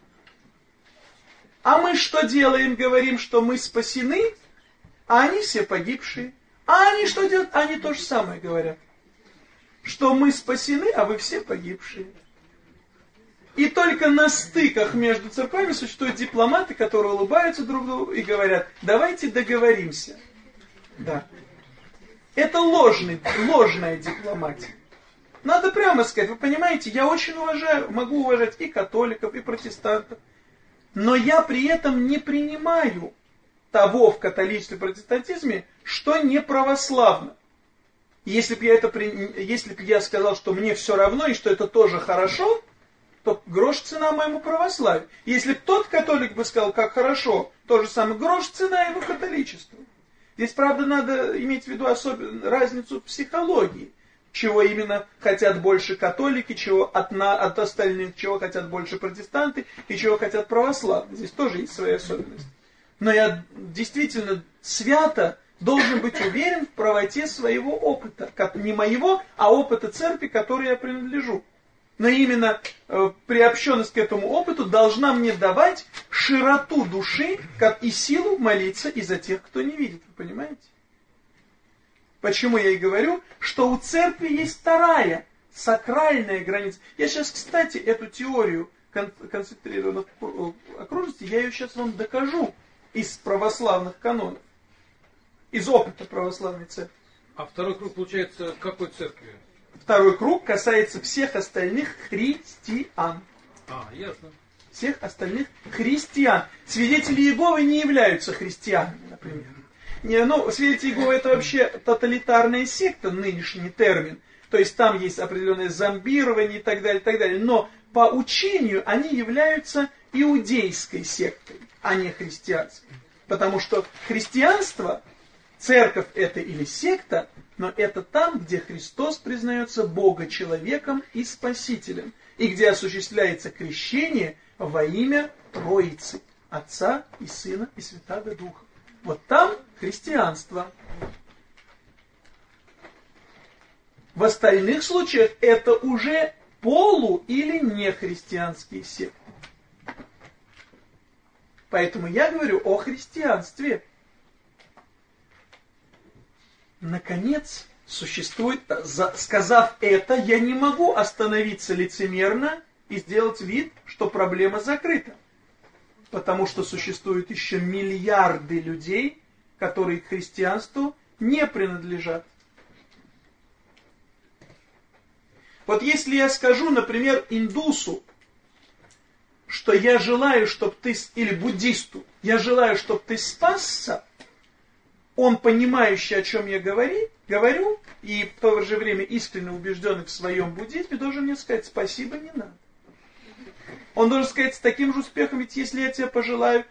А мы что делаем? Говорим, что мы спасены, а они все погибшие. А они что делают? Они то же самое говорят. Что мы спасены, а вы все погибшие. И только на стыках между церквами существуют дипломаты, которые улыбаются друг другу и говорят, давайте договоримся. Да. Это ложная дипломатия. Надо прямо сказать, вы понимаете, я очень могу уважать и католиков, и протестантов, но я при этом не принимаю того в католичестве и протестантизме, что не православно. Если бы я сказал, что мне все равно и что это тоже хорошо, то грош цена моему православию. Если бы тот католик бы сказал, как хорошо, то же самое грош цена его католичеству. Здесь, правда, надо иметь в виду разницу в психологии. Чего именно хотят больше католики, чего от остальных, чего хотят больше протестанты и чего хотят православные. Здесь тоже есть свои особенности. Но я действительно свято должен быть уверен в правоте своего опыта. Не моего, а опыта церкви, которой я принадлежу. Но именно приобщенность к этому опыту должна мне давать широту души и силу молиться и за тех, кто не видит. Вы понимаете? Почему я и говорю, что у церкви есть вторая, сакральная граница. Я сейчас, кстати, эту теорию концентрированных окружностей, я ее сейчас вам докажу из православных канонов, из опыта православной церкви. А второй круг получается какой церкви? Второй круг касается всех остальных христиан. Ясно. Всех остальных христиан. Свидетели Иеговы не являются христианами, например. Свидетели Иеговы это вообще тоталитарная секта, нынешний термин. То есть там есть определенное зомбирование и так далее, и так далее. Но по учению они являются иудейской сектой, а не христианской. Потому что христианство, церковь это или секта, но это там, где Христос признается Бога человеком и Спасителем, и где осуществляется крещение во имя Троицы, Отца и Сына и Святаго Духа. Вот там христианство. В остальных случаях это уже полу- или нехристианские секты. Поэтому я говорю о христианстве. Наконец, существует, сказав это, я не могу остановиться лицемерно и сделать вид, что проблема закрыта. Потому что существуют еще миллиарды людей, которые к христианству не принадлежат. Вот если я скажу, например, индусу, что я желаю, чтобы ты, или буддисту, я желаю, чтобы ты спасся, он, понимающий, о чем я говорю, и в то же время искренне убежденный в своем буддизме, должен мне сказать: спасибо, не надо. Он должен сказать с таким же успехом: ведь если я тебе пожелаю,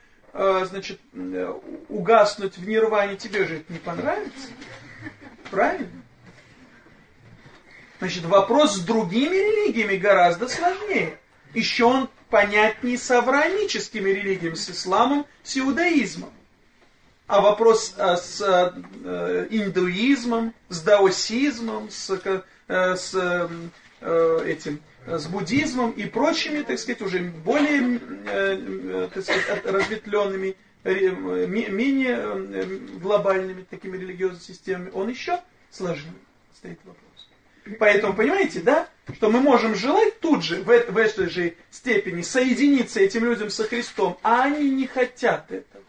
угаснуть в нирване, тебе же это не понравится. Правильно? Значит, вопрос с другими религиями гораздо сложнее. Еще он понятнее с авраамическими религиями, с исламом, с иудаизмом. А вопрос с индуизмом, с даосизмом, с буддизмом и прочими, так сказать, уже более, так сказать, разветвленными, менее глобальными такими религиозными системами, он еще сложнее стоит вопрос. Поэтому, понимаете, да, что мы можем желать тут же, в этой же степени, соединиться этим людям со Христом, а они не хотят этого.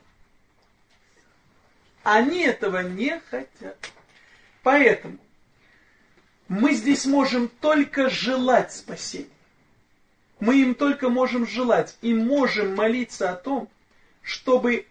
Они этого не хотят. Поэтому мы здесь можем только желать спасения. Мы им только можем желать и можем молиться о том, чтобы,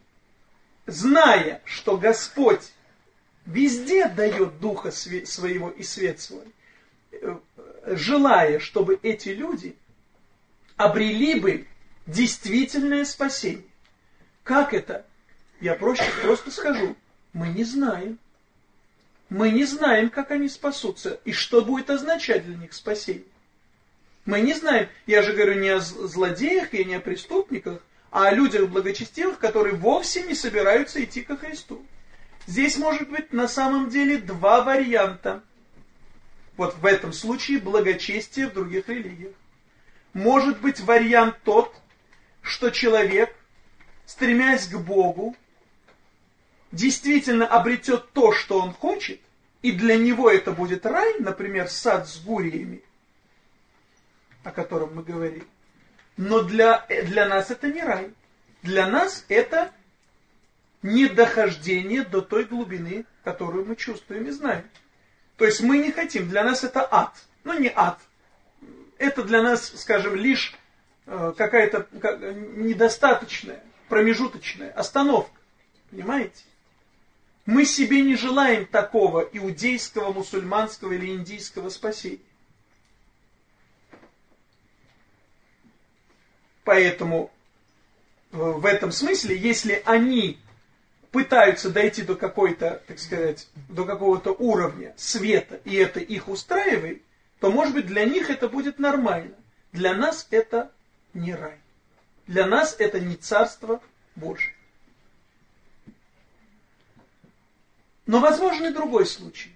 зная, что Господь везде дает Духа Своего и свет Свой, желая, чтобы эти люди обрели бы действительное спасение. Как это? Я просто скажу: мы не знаем. Мы не знаем, как они спасутся, и что будет означать для них спасение. Мы не знаем, я же говорю не о злодеях и не о преступниках, а о людях благочестивых, которые вовсе не собираются идти ко Христу. Здесь может быть на самом деле два варианта. Вот в этом случае благочестие в других религиях. Может быть вариант тот, что человек, стремясь к Богу, действительно обретет то, что он хочет, и для него это будет рай, например, сад с гуриями, о котором мы говорили. Но для нас это не рай. Для нас это недохождение до той глубины, которую мы чувствуем и знаем. То есть мы не хотим, для нас это ад. Но не ад. Это для нас, скажем, лишь какая-то недостаточная, промежуточная остановка. Понимаете? Мы себе не желаем такого иудейского, мусульманского или индийского спасения. Поэтому в этом смысле, если они пытаются дойти до какой-то, так сказать, до какого-то уровня света, и это их устраивает, то, может быть, для них это будет нормально. Для нас это не рай. Для нас это не Царство Божие. Но возможен и другой случай.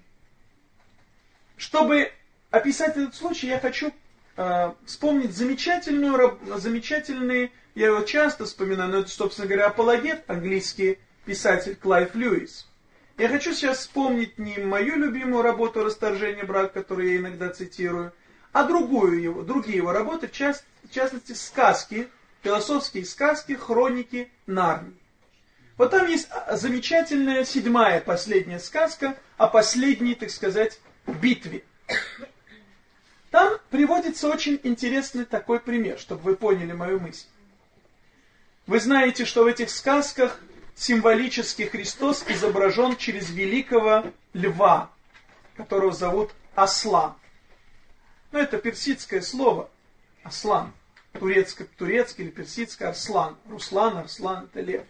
Чтобы описать этот случай, я хочу вспомнить замечательный, я его часто вспоминаю, но это, собственно говоря, апологет, английский писатель Клайв Льюис. Я хочу сейчас вспомнить не мою любимую работу «Расторжение брака», которую я иногда цитирую, а другие его работы, в частности, сказки, философские сказки, хроники Нарнии. Вот там есть замечательная 7-я, последняя сказка о последней, так сказать, битве. Там приводится очень интересный такой пример, чтобы вы поняли мою мысль. Вы знаете, что в этих сказках символически Христос изображен через великого льва, которого зовут Аслан. Ну, это персидское слово Аслан. Турецкое или персидское Арслан. Руслан, Арслан — это лев.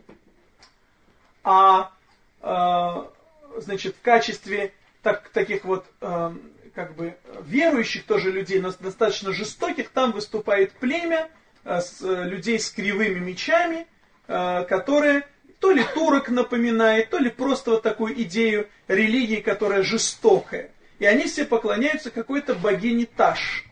Значит, в качестве таких вот как бы верующих тоже людей, но достаточно жестоких, там выступает племя людей с кривыми мечами, которые то ли турок напоминает, то ли просто вот такую идею религии, которая жестокая. И они все поклоняются какой-то богине Таш.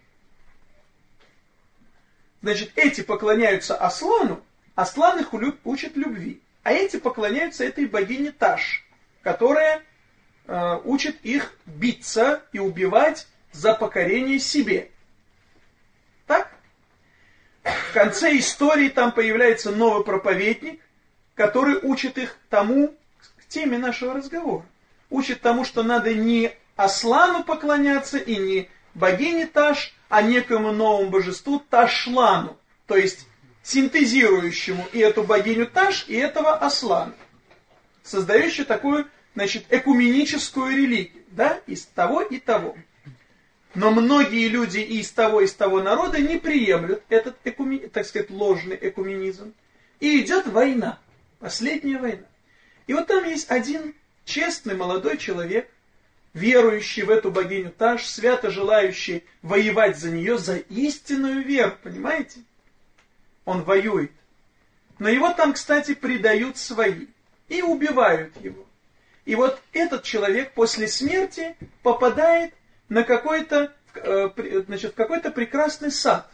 Значит, эти поклоняются Аслану, Аслан их учит любви. А эти поклоняются этой богине Таш, которая учит их биться и убивать за покорение себе. Так? В конце истории там появляется новый проповедник, который учит их тому, к теме нашего разговора. Учит тому, что надо не Аслану поклоняться и не богине Таш, а некому новому божеству Ташлану, То есть синтезирующему и эту богиню Таш, и этого Аслана, создающую такую, значит, экуменическую религию, да, из того и того. Но многие люди и из того народа не приемлют этот, так сказать, ложный экуменизм. И идет война, последняя война. И вот там есть один честный молодой человек, верующий в эту богиню Таш, свято желающий воевать за нее, за истинную веру, понимаете? Он воюет. Но его там, кстати, предают свои и убивают его. И вот этот человек после смерти попадает на какой-то, значит, в какой-то прекрасный сад.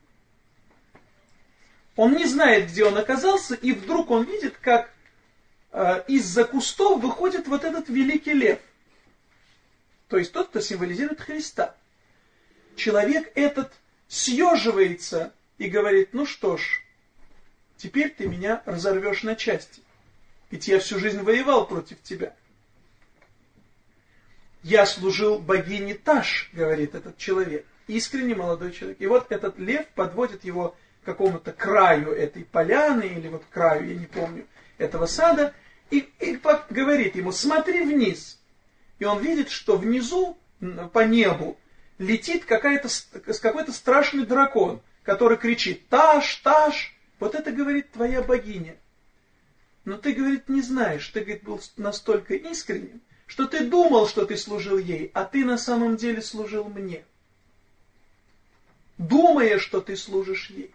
Он не знает, где он оказался, и вдруг он видит, как из-за кустов выходит вот этот великий лев. То есть тот, кто символизирует Христа. Человек этот съеживается и говорит: ну что ж, теперь ты меня разорвешь на части. Ведь я всю жизнь воевал против тебя. Я служил богине Таш, говорит этот человек. Искренне молодой человек. И вот этот лев подводит его к какому-то краю этой поляны, или вот краю, я не помню, этого сада, и говорит ему: смотри вниз. И он видит, что внизу, по небу, летит какой-то страшный дракон, который кричит: Таш, Таш. Вот это, говорит, твоя богиня. Но ты, говорит, не знаешь, ты, говорит, был настолько искренним, что ты думал, что ты служил ей, а ты на самом деле служил мне. Думая, что ты служишь ей.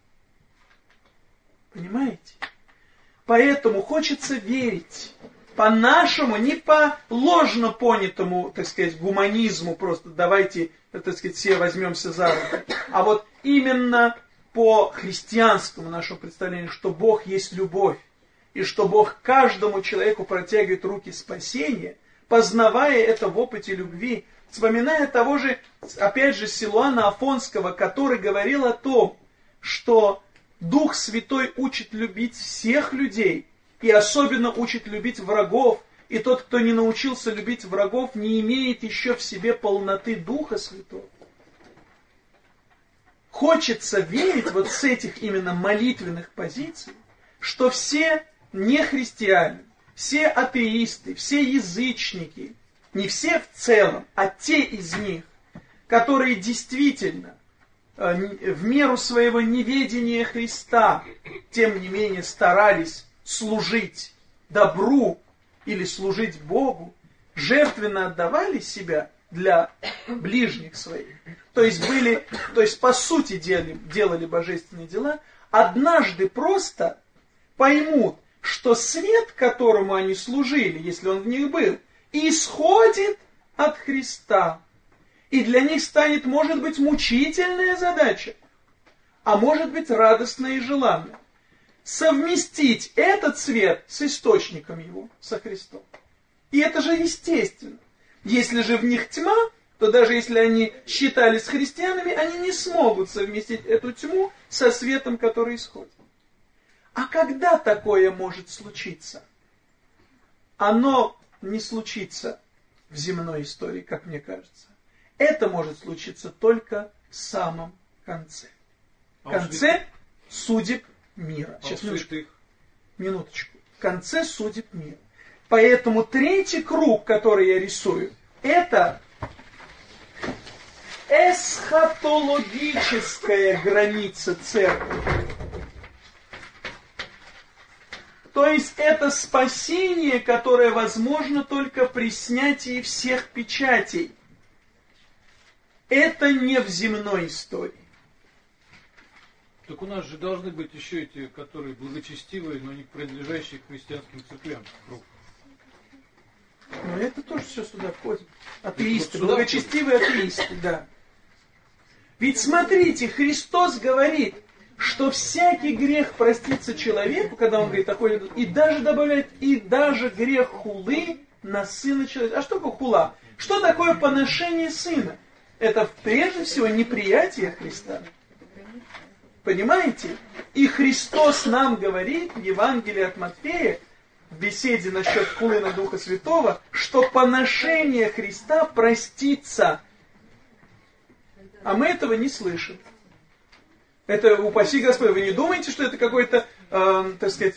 Понимаете? Поэтому хочется верить по-нашему, не по ложно понятому, так сказать, гуманизму, просто давайте, так сказать, все возьмемся за руки, а вот именно по христианскому нашему представлению, что Бог есть любовь, и что Бог каждому человеку протягивает руки спасения, познавая это в опыте любви, вспоминая того же, опять же, Силуана Афонского, который говорил о том, что Дух Святой учит любить всех людей, и особенно учит любить врагов, и тот, кто не научился любить врагов, не имеет еще в себе полноты Духа Святого. Хочется верить вот с этих именно молитвенных позиций, что все нехристиане, все атеисты, все язычники, не все в целом, а те из них, которые действительно в меру своего неведения Христа, тем не менее старались служить добру или служить Богу, жертвенно отдавали себя для ближних своих, то есть по сути делали божественные дела, однажды просто поймут, что свет, которому они служили, если он в них был, исходит от Христа. И для них станет, может быть, мучительная задача, а может быть, радостная и желанная. Совместить этот свет с источником его, со Христом. И это же естественно. Если же в них тьма, то даже если они считались христианами, они не смогут совместить эту тьму со светом, который исходит. А когда такое может случиться? Оно не случится в земной истории, как мне кажется. Это может случиться только в самом конце. В конце судеб мира. Сейчас, минуточку. В конце судеб мира. Поэтому третий круг, который я рисую, это эсхатологическая граница церкви. То есть это спасение, которое возможно только при снятии всех печатей. Это не в земной истории. Так у нас же должны быть еще эти, которые благочестивые, но не принадлежащие к христианским церквям. Но это тоже все сюда входит. Атеисты, благочестивые атеисты, да. Ведь смотрите, Христос говорит, что всякий грех простится человеку, когда он говорит такое, и даже добавляет, и даже грех хулы на сына человека. А что такое хула? Что такое поношение сына? Это прежде всего неприятие Христа. Понимаете? И Христос нам говорит в Евангелии от Матфея, в беседе насчет хулы на Духа Святого, что поношение Христа простится. А мы этого не слышим. Это, упаси Господь, вы не думаете, что это какое-то, так сказать,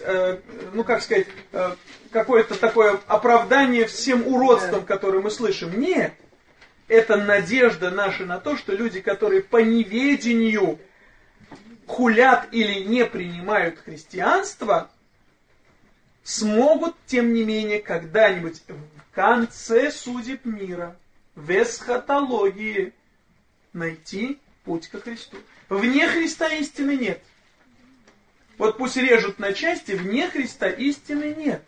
какое-то такое оправдание всем уродствам, которые мы слышим? Нет. Это надежда наша на то, что люди, которые по неведению хулят или не принимают христианство, смогут, тем не менее, когда-нибудь в конце судеб мира, в эсхатологии, найти путь ко Христу. Вне Христа истины нет. Вот пусть режут на части, вне Христа истины нет.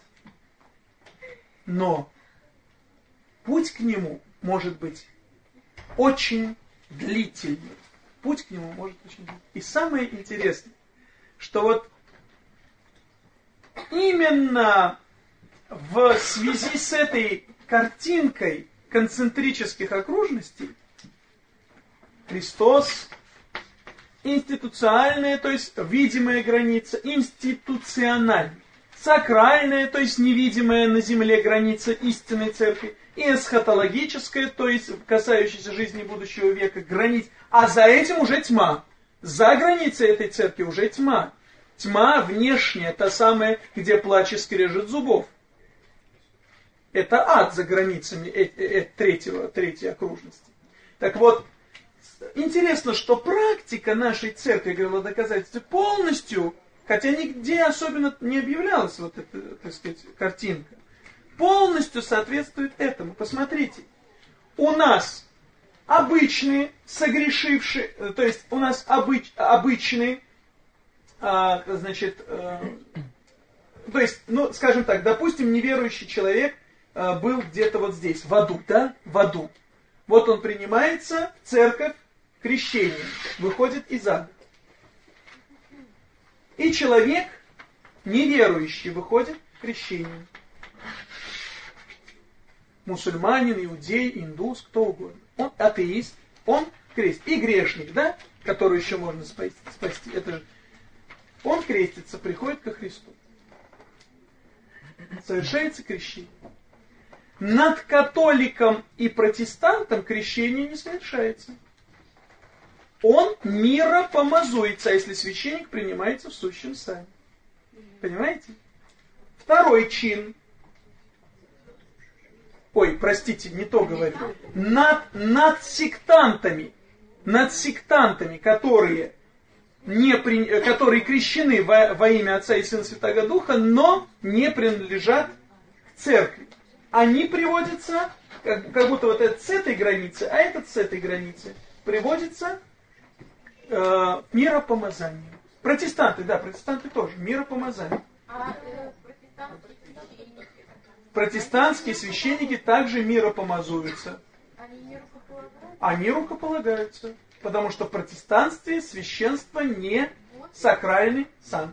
Но путь к нему может быть очень длительный. Путь к нему может быть очень длительный. И самое интересное, что вот именно в связи с этой картинкой концентрических окружностей Христос, институциальная, то есть видимая граница, институциональная, сакральная, то есть невидимая на земле граница истинной церкви, и эсхатологическая, то есть касающаяся жизни будущего века, границ, а за этим уже тьма. За границей этой церкви уже тьма. Тьма внешняя, та самая, где плач и скрежет зубов. Это ад за границами третьей окружности. Так вот, интересно, что практика нашей церкви, говорила доказательства, полностью, хотя нигде особенно не объявлялась вот эта, так сказать, картинка, полностью соответствует этому. Посмотрите, у нас обычные, согрешившие, то есть у нас обычные, значит, то есть, ну, скажем так, допустим, неверующий человек был где-то вот здесь, в аду, да, в аду. Вот он принимается в церковь крещением, выходит из ада. И человек, неверующий, выходит крещением. Мусульманин, иудей, индус, кто угодно. Он атеист, он крестит. И грешник, да, который еще можно спасти. Это же он крестится, приходит ко Христу. Совершается крещение. Над католиком и протестантом крещение не совершается. Он миропомазуется, если священник принимается в сущем сане. Понимаете? Второй чин. Ой, простите, не то говорю. Над сектантами, которые крещены во имя Отца и Сына Святаго Духа, но не принадлежат к церкви. Они приводятся, как будто вот этот с этой границы, а этот с этой границы, приводится к миропомазанию. Протестанты тоже, миропомазание. Протестантские священники также миропомазуются. Они рукополагаются. Потому что в протестанстве священство не сакральный сан.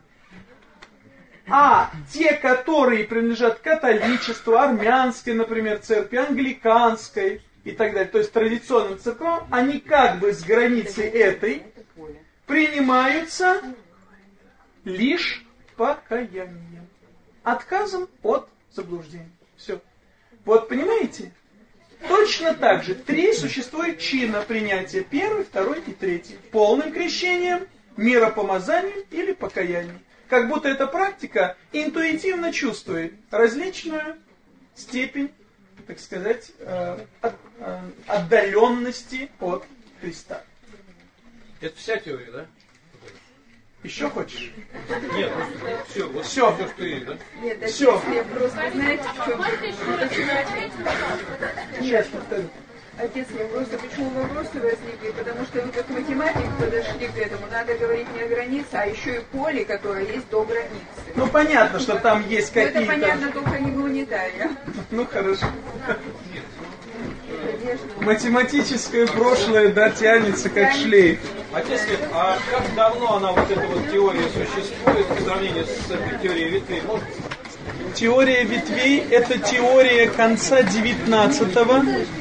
А те, которые принадлежат католичеству, армянской, например, церкви, англиканской и так далее, то есть традиционным церквам, они как бы с границы этой принимаются лишь покаянием. Отказом от заблуждения. Все. Вот понимаете? Точно так же существует чина принятия: первый, второй и третий. Полным крещением, миропомазанием или покаянием. Как будто эта практика интуитивно чувствует различную степень, так сказать, отдаленности от Христа. Это вся теория, да? Еще хочешь? Нет, все, вот все, что есть, да? Нет, все. Просто знаете, в чем? Сейчас повторю. Отец, я просто почему вопросы возникли, потому что вы как математик подошли к этому, надо говорить не о границе, а еще и поле, которое есть до границы. Ну понятно, что там есть какие-то... Это понятно только не гуманитария. Ну хорошо. Математическое прошлое, да, тянется как шлейф. Отец, а как давно она, вот эта вот теория существует в сравнении с этой теорией ветвей? Может? Теория ветвей – это теория конца 19-го,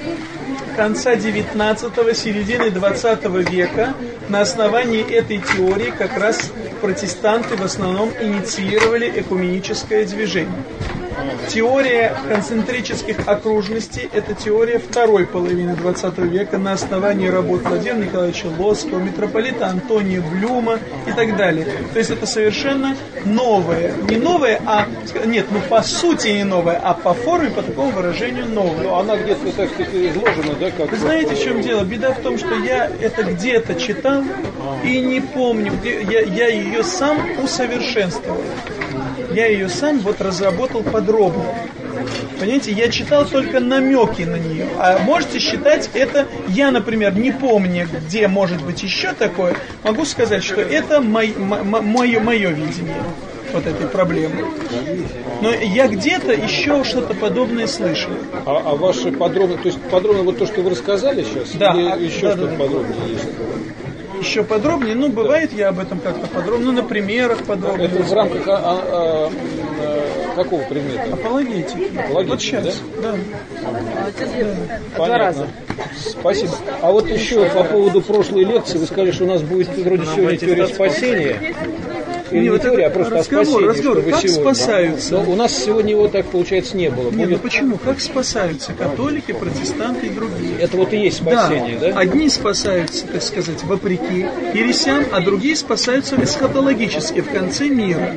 середины 20 века. На основании этой теории как раз протестанты в основном инициировали экуменическое движение. Теория концентрических окружностей – это теория второй половины 20 века на основании работ Владимира Николаевича Лоцкого, митрополита Антония Блюма и так далее. То есть это совершенно новое. Не новое, по сути не новое, а по форме, по такому выражению новое. Но она где-то, так сказать, изложена, да? Как... Вы знаете, в чем дело? Беда в том, что я это где-то читал и не помню, где я ее сам усовершенствовал. Я ее сам разработал подробно. Понимаете, я читал только намеки на нее. А можете считать это, я, например, не помню, где может быть еще такое, могу сказать, что это мое видение вот этой проблемы. Но я где-то еще что-то подобное слышал. А ваши подробно, то есть подробно вот то, что вы рассказали сейчас? Да. Или еще что-то подробнее есть? Еще подробнее, бывает я об этом как-то подробно, на примерах подробно. Это в рамках какого предмета? Апологетики. Вот сейчас, да. Понятно. Спасибо. А вот еще по поводу прошлой лекции, вы сказали, что у нас будет вроде сегодня теория спасения. Или не теория, а просто разговор, как сегодня. Спасаются. Но у нас сегодня его так, получается, не было. Почему? Как спасаются католики, протестанты и другие? Это вот и есть спасение, да? Одни спасаются, так сказать, вопреки ересям, а другие спасаются эсхатологически, в конце мира.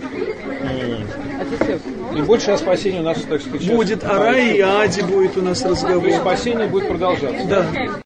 И больше о спасении у нас, так сказать, будет о рае и аде, будет у нас разговор. То есть спасение будет продолжаться. Да.